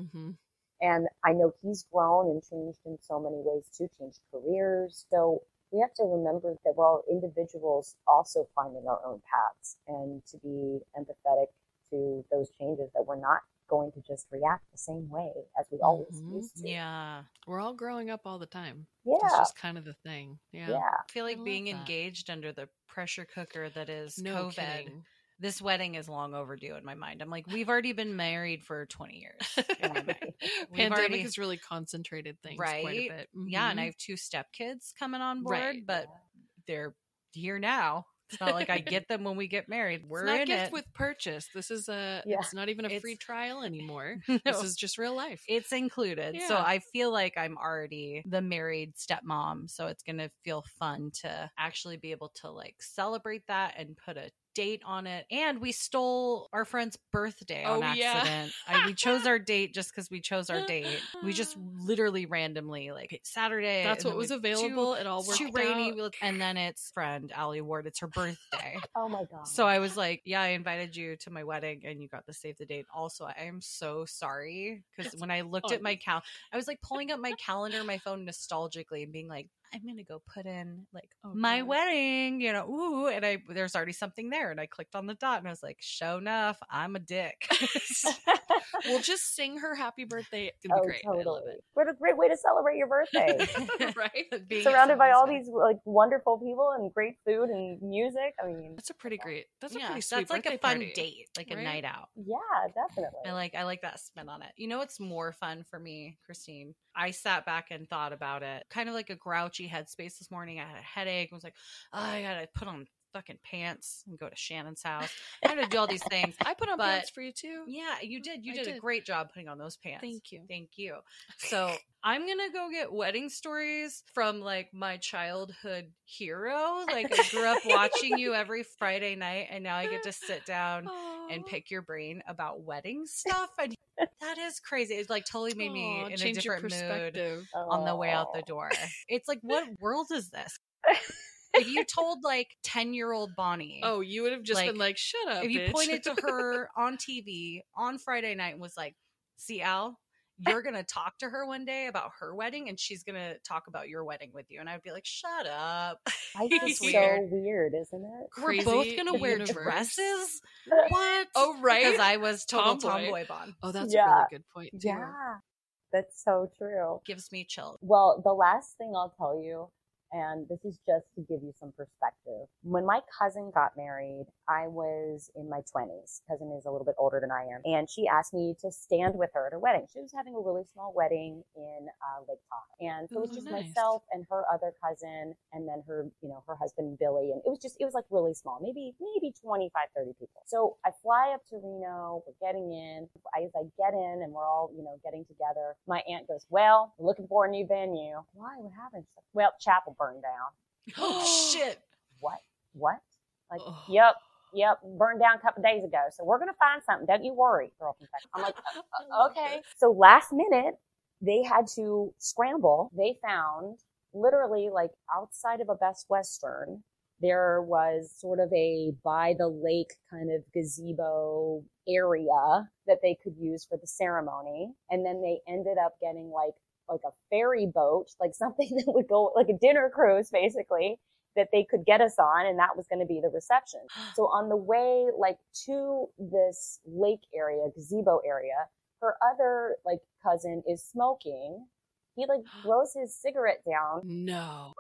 And I know he's grown and changed in so many ways too, changed careers. So we have to remember that we're all individuals also finding our own paths, and to be empathetic to those changes, that we're not going to just react the same way as we always used to. Yeah. We're all growing up all the time. Yeah. That's just kind of the thing. Yeah. I feel like being engaged under the pressure cooker that is COVID. Kidding. This wedding is long overdue in my mind. I'm like, we've already been married for 20 years. In my mind. Pandemic has really concentrated things quite a bit. Yeah, and I have 2 stepkids coming on board, but they're here now. It's not like I get them when we get married. We're it's not in gift it with purchase. This is it's not even a free trial anymore. No. This is just real life. It's included. Yeah. So I feel like I'm already the married stepmom. So it's going to feel fun to actually be able to like celebrate that and put a date on it. And we stole our friend's birthday on accident. We chose our date just because we chose our date. We just literally randomly like Saturday. That's what was available. It all worked too rainy. And then it's friend Allie Ward. It's her birthday. Oh my God. So I was like, yeah, I invited you to my wedding and you got to save the date. Also, I am so sorry because when I looked at my calendar, I was like pulling up my calendar on my phone nostalgically and being like, I'm going to go put in like my wedding, ooh, and there's already something there. And I clicked on the dot and I was like, show enough, I'm a dick. We'll just sing her happy birthday. It's going to be great. Totally. I love it. What a great way to celebrate your birthday. Right? Being surrounded by all these like wonderful people and great food and music. I mean, that's a pretty sweet that's like a fun date, like a night out. Yeah, definitely. I like that spin on it. You know what's more fun for me, Christine? I sat back and thought about it, kind of like a grouchy headspace this morning. I had a headache. I was like, I gotta put on fucking pants and go to Shannon's house. I had to do all these things. I put on pants for you too. Yeah, you did. You did a great job putting on those pants. Thank you. So I'm gonna go get wedding stories from like my childhood hero. Like I grew up watching you every Friday night, and now I get to sit down and pick your brain about wedding stuff. And that is crazy. It like totally made me in a different mood on the way out the door. It's like, what world is this? If you told like 10-year-old Bonnie, you would have just been like, shut up. If you bitch. pointed to her on TV on Friday night and was like, see, Al, you're going to talk to her one day about her wedding and she's going to talk about your wedding with you. And I'd be like, shut up. It's so weird, isn't it? We're both going to wear dresses? What? Oh, right. Because I was total tomboy Bond. Oh, that's a really good point too. Yeah. That's so true. Gives me chills. Well, the last thing I'll tell you, and this is just to give you some perspective. When my cousin got married, I was in my 20s. Cousin is a little bit older than I am. And she asked me to stand with her at her wedding. She was having a really small wedding in Lake Tahoe. And so it was just myself and her other cousin and then her, her husband, Billy. And it was like really small, maybe 25, 30 people. So I fly up to Reno. We're getting in. As I get in and we're all, getting together, my aunt goes, well, we're looking for a new venue. Why? What happened? She's like, well, chapel burned down. Oh, shit. What? Like, yep, burned down a couple of days ago. So we're going to find something. Don't you worry, girl from Texas. I'm like, okay. So last minute, they had to scramble. They found literally like outside of a Best Western, there was sort of a by the lake kind of gazebo area that they could use for the ceremony. And then they ended up getting like a ferry boat, like something that would go like a dinner cruise basically that they could get us on. And that was going to be the reception. So on the way like to this lake area, gazebo area, her other like cousin is smoking. He like throws his cigarette down. No.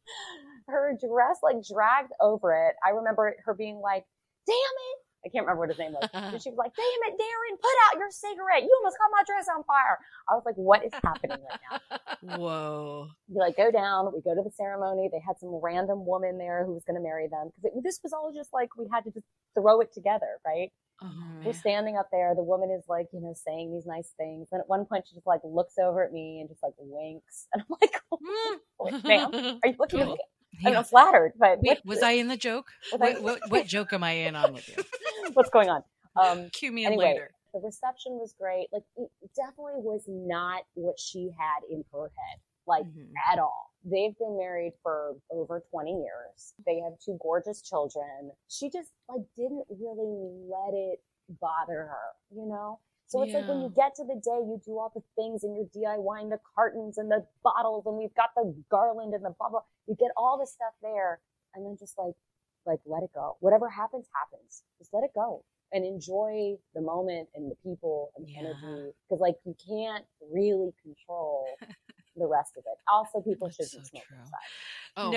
Her dress like dragged over it. I remember her being like, damn it. I can't remember what his name was. And she was like, damn it, Darren, put out your cigarette. You almost caught my dress on fire. I was like, what is happening right now? Whoa. We like go down. We go to the ceremony. They had some random woman there who was going to marry them. Because this was all just like, we had to just throw it together, right? Oh, we're standing up there. The woman is like, saying these nice things. And at one point she just like looks over at me and just like winks. And I'm like, oh, ma'am, are you looking at me? I'm flattered, but wait, was I in the joke? What joke am I in on with you? What's going on? Cue me in later. The reception was great. Like, it definitely was not what she had in her head, like at all. They've been married for over 20 years. They have 2 gorgeous children. She just like didn't really let it bother her, So it's like when you get to the day, you do all the things and you're DIYing the cartons and the bottles and we've got the garland and the blah, blah. You get all the stuff there and then just like let it go. Whatever happens, happens. Just let it go and enjoy the moment and the people and the energy. Because like you can't really control the rest of it. Also, people shouldn't smoke inside. Oh,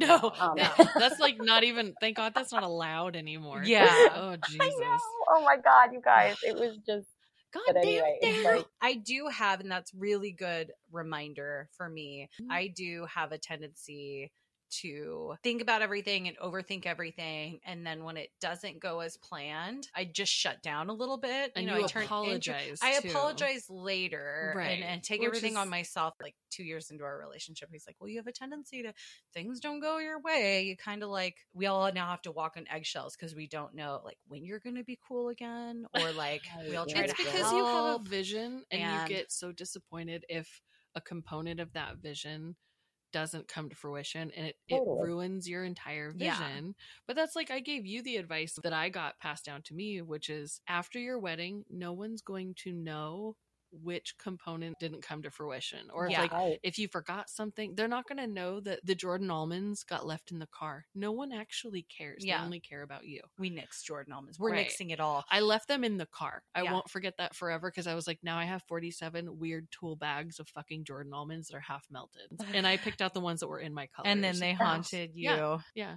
no. That's like not even, thank God that's not allowed anymore. Yeah. Oh, Jesus. I know. Oh my God, you guys. It was just, God but anyway, damn. it's like, I do have, and that's really good reminder for me. I do have a tendency to think about everything and overthink everything, and then when it doesn't go as planned, I just shut down a little bit. And I apologize. I apologize later, right? And take everything on myself. Like 2 years into our relationship, he's like, "Well, you have a tendency to things don't go your way. You kind of like we all now have to walk on eggshells because we don't know like when you're going to be cool again, or like we all try it's to because help. You have a vision and you get so disappointed if a component of that vision doesn't come to fruition, and it ruins your entire vision. But that's like, I gave you the advice that I got passed down to me, which is after your wedding, no one's going to know which component didn't come to fruition, or if you forgot something, they're not going to know that the Jordan almonds got left in the car. No one actually cares. They only care about you. We nixed Jordan almonds. We're nixing it all. I left them in the car. I won't forget that forever, because I was like, now I have 47 weird tool bags of fucking Jordan almonds that are half melted, and I picked out the ones that were in my colors. And then they haunted you. Yeah.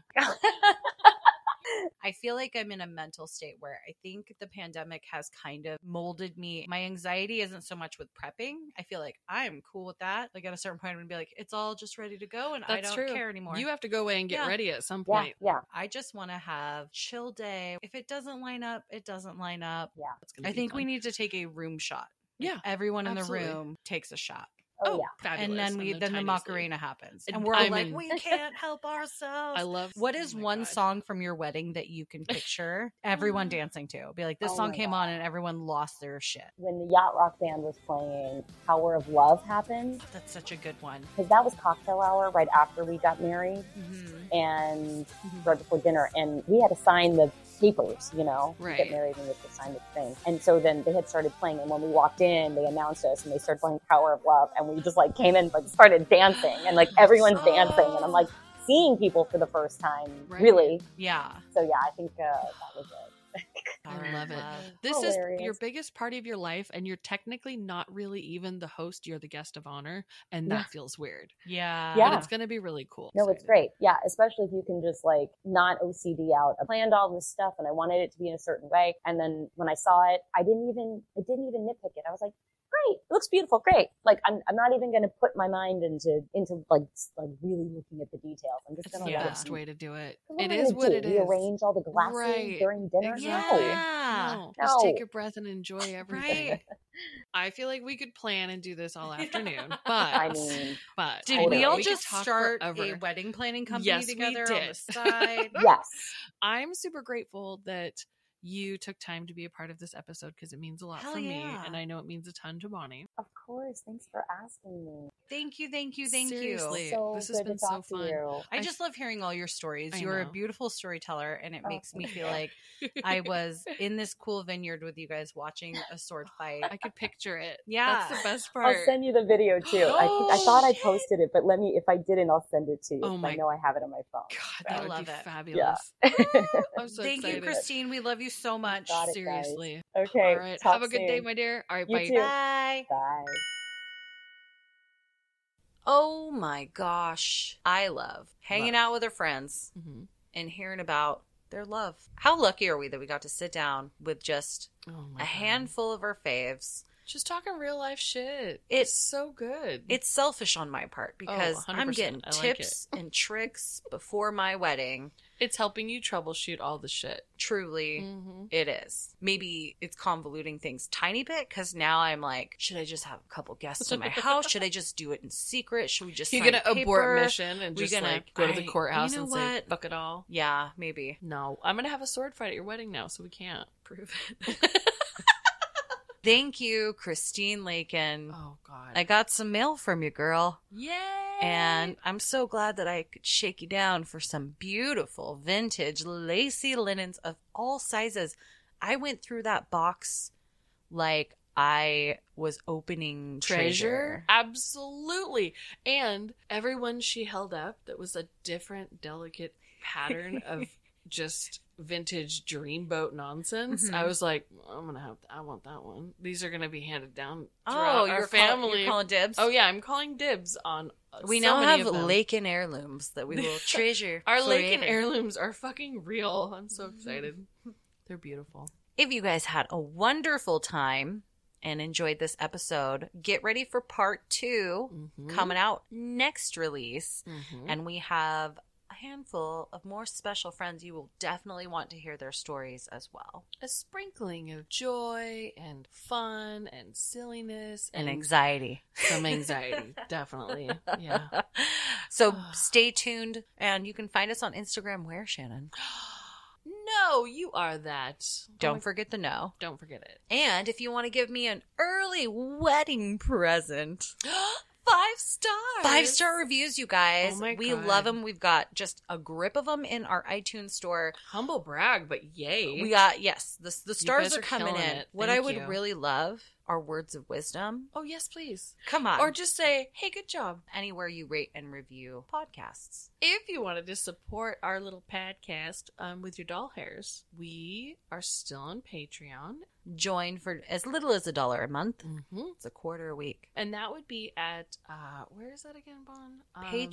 I feel like I'm in a mental state where I think the pandemic has kind of molded me. My anxiety isn't so much with prepping. I feel like I'm cool with that. Like at a certain point, I'm going to be like, it's all just ready to go, and I don't care anymore. You have to go away and get ready at some point. Yeah. I just want to have chill day. If it doesn't line up, it doesn't line up. Yeah. I think we need to take a room shot. Yeah. Everyone in the room takes a shot. Oh, yeah. Fabulous. And then the Macarena happens. And we're all like, we can't help ourselves. I love What is one song from your wedding that you can picture everyone dancing to? Be like, this song came on and everyone lost their shit. When the Yacht Rock Band was playing Power of Love happened. That's such a good one. Because that was cocktail hour right after we got married and right before dinner. And we had to sign the papers, to get married and we had to sign the thing. And so then they had started playing, and when we walked in, they announced us and they started playing Power of Love, and we just like came in, like started dancing, and like everyone's dancing, and I'm like seeing people for the first time, really. Yeah. So yeah, I think that was it. I love it. This Hilarious. is your biggest party of your life, and you're technically not really even the host. You're the guest of honor, and that feels weird. Yeah. But it's going to be really cool. No, it's great. Yeah, especially if you can just like not OCD out. I planned all this stuff and I wanted it to be in a certain way. And then when I saw it, I didn't even nitpick it. I was like, great, it looks beautiful, great. Like I'm not even going to put my mind into like really looking at the details. I'm just going to the best way to do it. It is what it is. Rearrange all the glasses during dinner. Exactly. No. Just take a breath and enjoy everything. Right. I feel like we could plan and do this all afternoon, but did we all just start a wedding planning company together on the side? Yes. I'm super grateful that you took time to be a part of this episode because it means a lot for me, and I know it means a ton to Bonnie. Of course. Thanks for asking me. Thank you. Seriously, so this has been so fun. I just love hearing all your stories. You're a beautiful storyteller, and it makes me feel like I was in this cool vineyard with you guys watching a sword fight. I could picture it. Yeah. That's the best part. I'll send you the video too. I thought I posted it, but if I didn't, I'll send it to you. I know I have it on my phone. God, that would be fabulous. Yeah. I'm so Thank excited. you, Christine. We love you so much. Seriously. Okay. All right. Have a good day, my dear. All right. You bye. too. Bye. Bye. Oh my gosh. I love hanging out with our friends and hearing about their love. How lucky are we that we got to sit down with just a handful of our faves? Just talking real life shit. It's so good. It's selfish on my part because I'm getting tips and tricks before my wedding. It's helping you troubleshoot all the shit. Truly, it is. Maybe it's convoluting things tiny bit because now I'm like, should I just have a couple guests in my house? Should I just do it in secret? Should we just You're sign going to paper? abort mission and just go to the courthouse and say, fuck it all? Yeah, maybe. No, I'm going to have a sword fight at your wedding now, so we can't prove it. Thank you, Christine Lakin. Oh, God. I got some mail from you, girl. Yay! And I'm so glad that I could shake you down for some beautiful vintage lacy linens of all sizes. I went through that box like I was opening treasure. Absolutely. And everyone she held up that was a different, delicate pattern of just vintage dreamboat nonsense. I was like, I want that one. These are going to be handed down throughout our family. You're calling dibs? Oh yeah, I'm calling dibs on we so now many have of them. Lakin heirlooms that we will treasure. Our forever. Lakin heirlooms are fucking real. I'm so excited. They're beautiful. If you guys had a wonderful time and enjoyed this episode, get ready for part 2 coming out next release. And we have a handful of more special friends. You will definitely want to hear their stories as well. A sprinkling of joy and fun and silliness and anxiety. Some anxiety, definitely. Yeah. So stay tuned, and you can find us on Instagram. Where, Shannon? No, you are that. Don't forget the no. Don't forget it. And if you want to give me an early wedding present... 5 stars. 5-star reviews, you guys. Oh my we God. love them. We've got just a grip of them in our iTunes store. Humble brag, but yay. We got, the stars are coming in. It. What Thank I would you. really love are words of wisdom. Oh, yes, please. Come on. Or just say, hey, good job. Anywhere you rate and review podcasts. If you wanted to support our little podcast with your doll hairs, we are still on Patreon. Join for as little as $1 a month. It's a quarter a week. And that would be at, where is that again, Bon?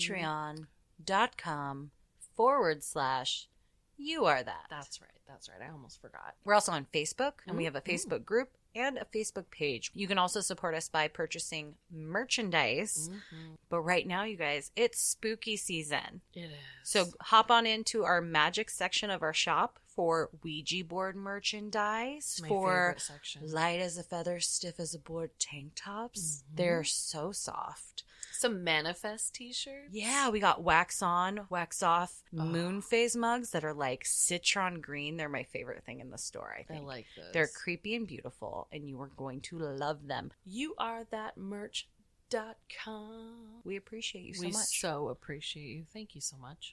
Patreon.com/you are that. That's right. I almost forgot. We're also on Facebook, and we have a Facebook group and a Facebook page. You can also support us by purchasing merchandise. But right now, you guys, it's spooky season. It is. So hop on into our magic section of our shop for Ouija board merchandise, for light as a feather, stiff as a board tank tops. They're so soft. Some Manifest t-shirts. Yeah, we got wax on, wax off moon phase mugs that are like citron green. They're my favorite thing in the store, I think. I like those. They're creepy and beautiful, and you are going to love them. You are that merch.com. We appreciate you so much. We so appreciate you. Thank you so much.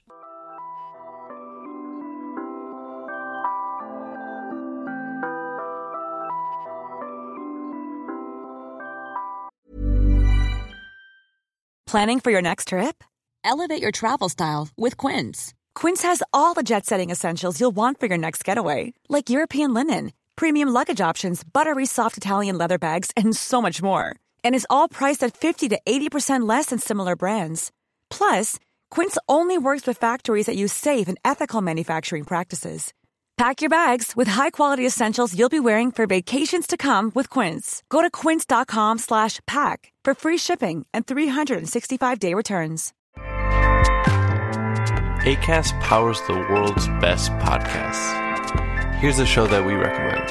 Planning for your next trip? Elevate your travel style with Quince. Quince has all the jet-setting essentials you'll want for your next getaway, like European linen, premium luggage options, buttery soft Italian leather bags, and so much more. And is all priced at 50 to 80% less than similar brands. Plus, Quince only works with factories that use safe and ethical manufacturing practices. Pack your bags with high-quality essentials you'll be wearing for vacations to come with Quince. Go to quince.com/pack for free shipping and 365-day returns. Acast powers the world's best podcasts. Here's a show that we recommend.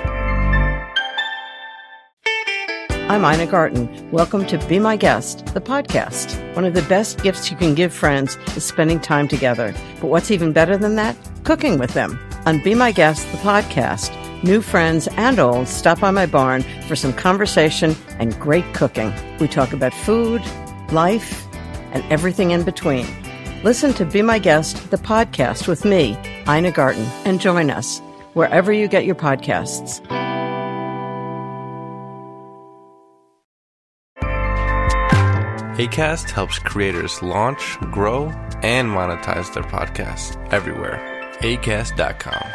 I'm Ina Garten. Welcome to Be My Guest, the podcast. One of the best gifts you can give friends is spending time together. But what's even better than that? Cooking with them. On Be My Guest, the podcast, new friends and old stop by my barn for some conversation and great cooking. We talk about food, life, and everything in between. Listen to Be My Guest, the podcast with me, Ina Garten, and join us wherever you get your podcasts. Acast helps creators launch, grow, and monetize their podcasts everywhere. Acast.com.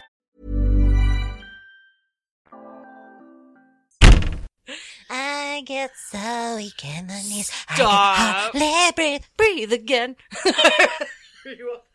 I get so weak in the knees. Stop. Breathe again.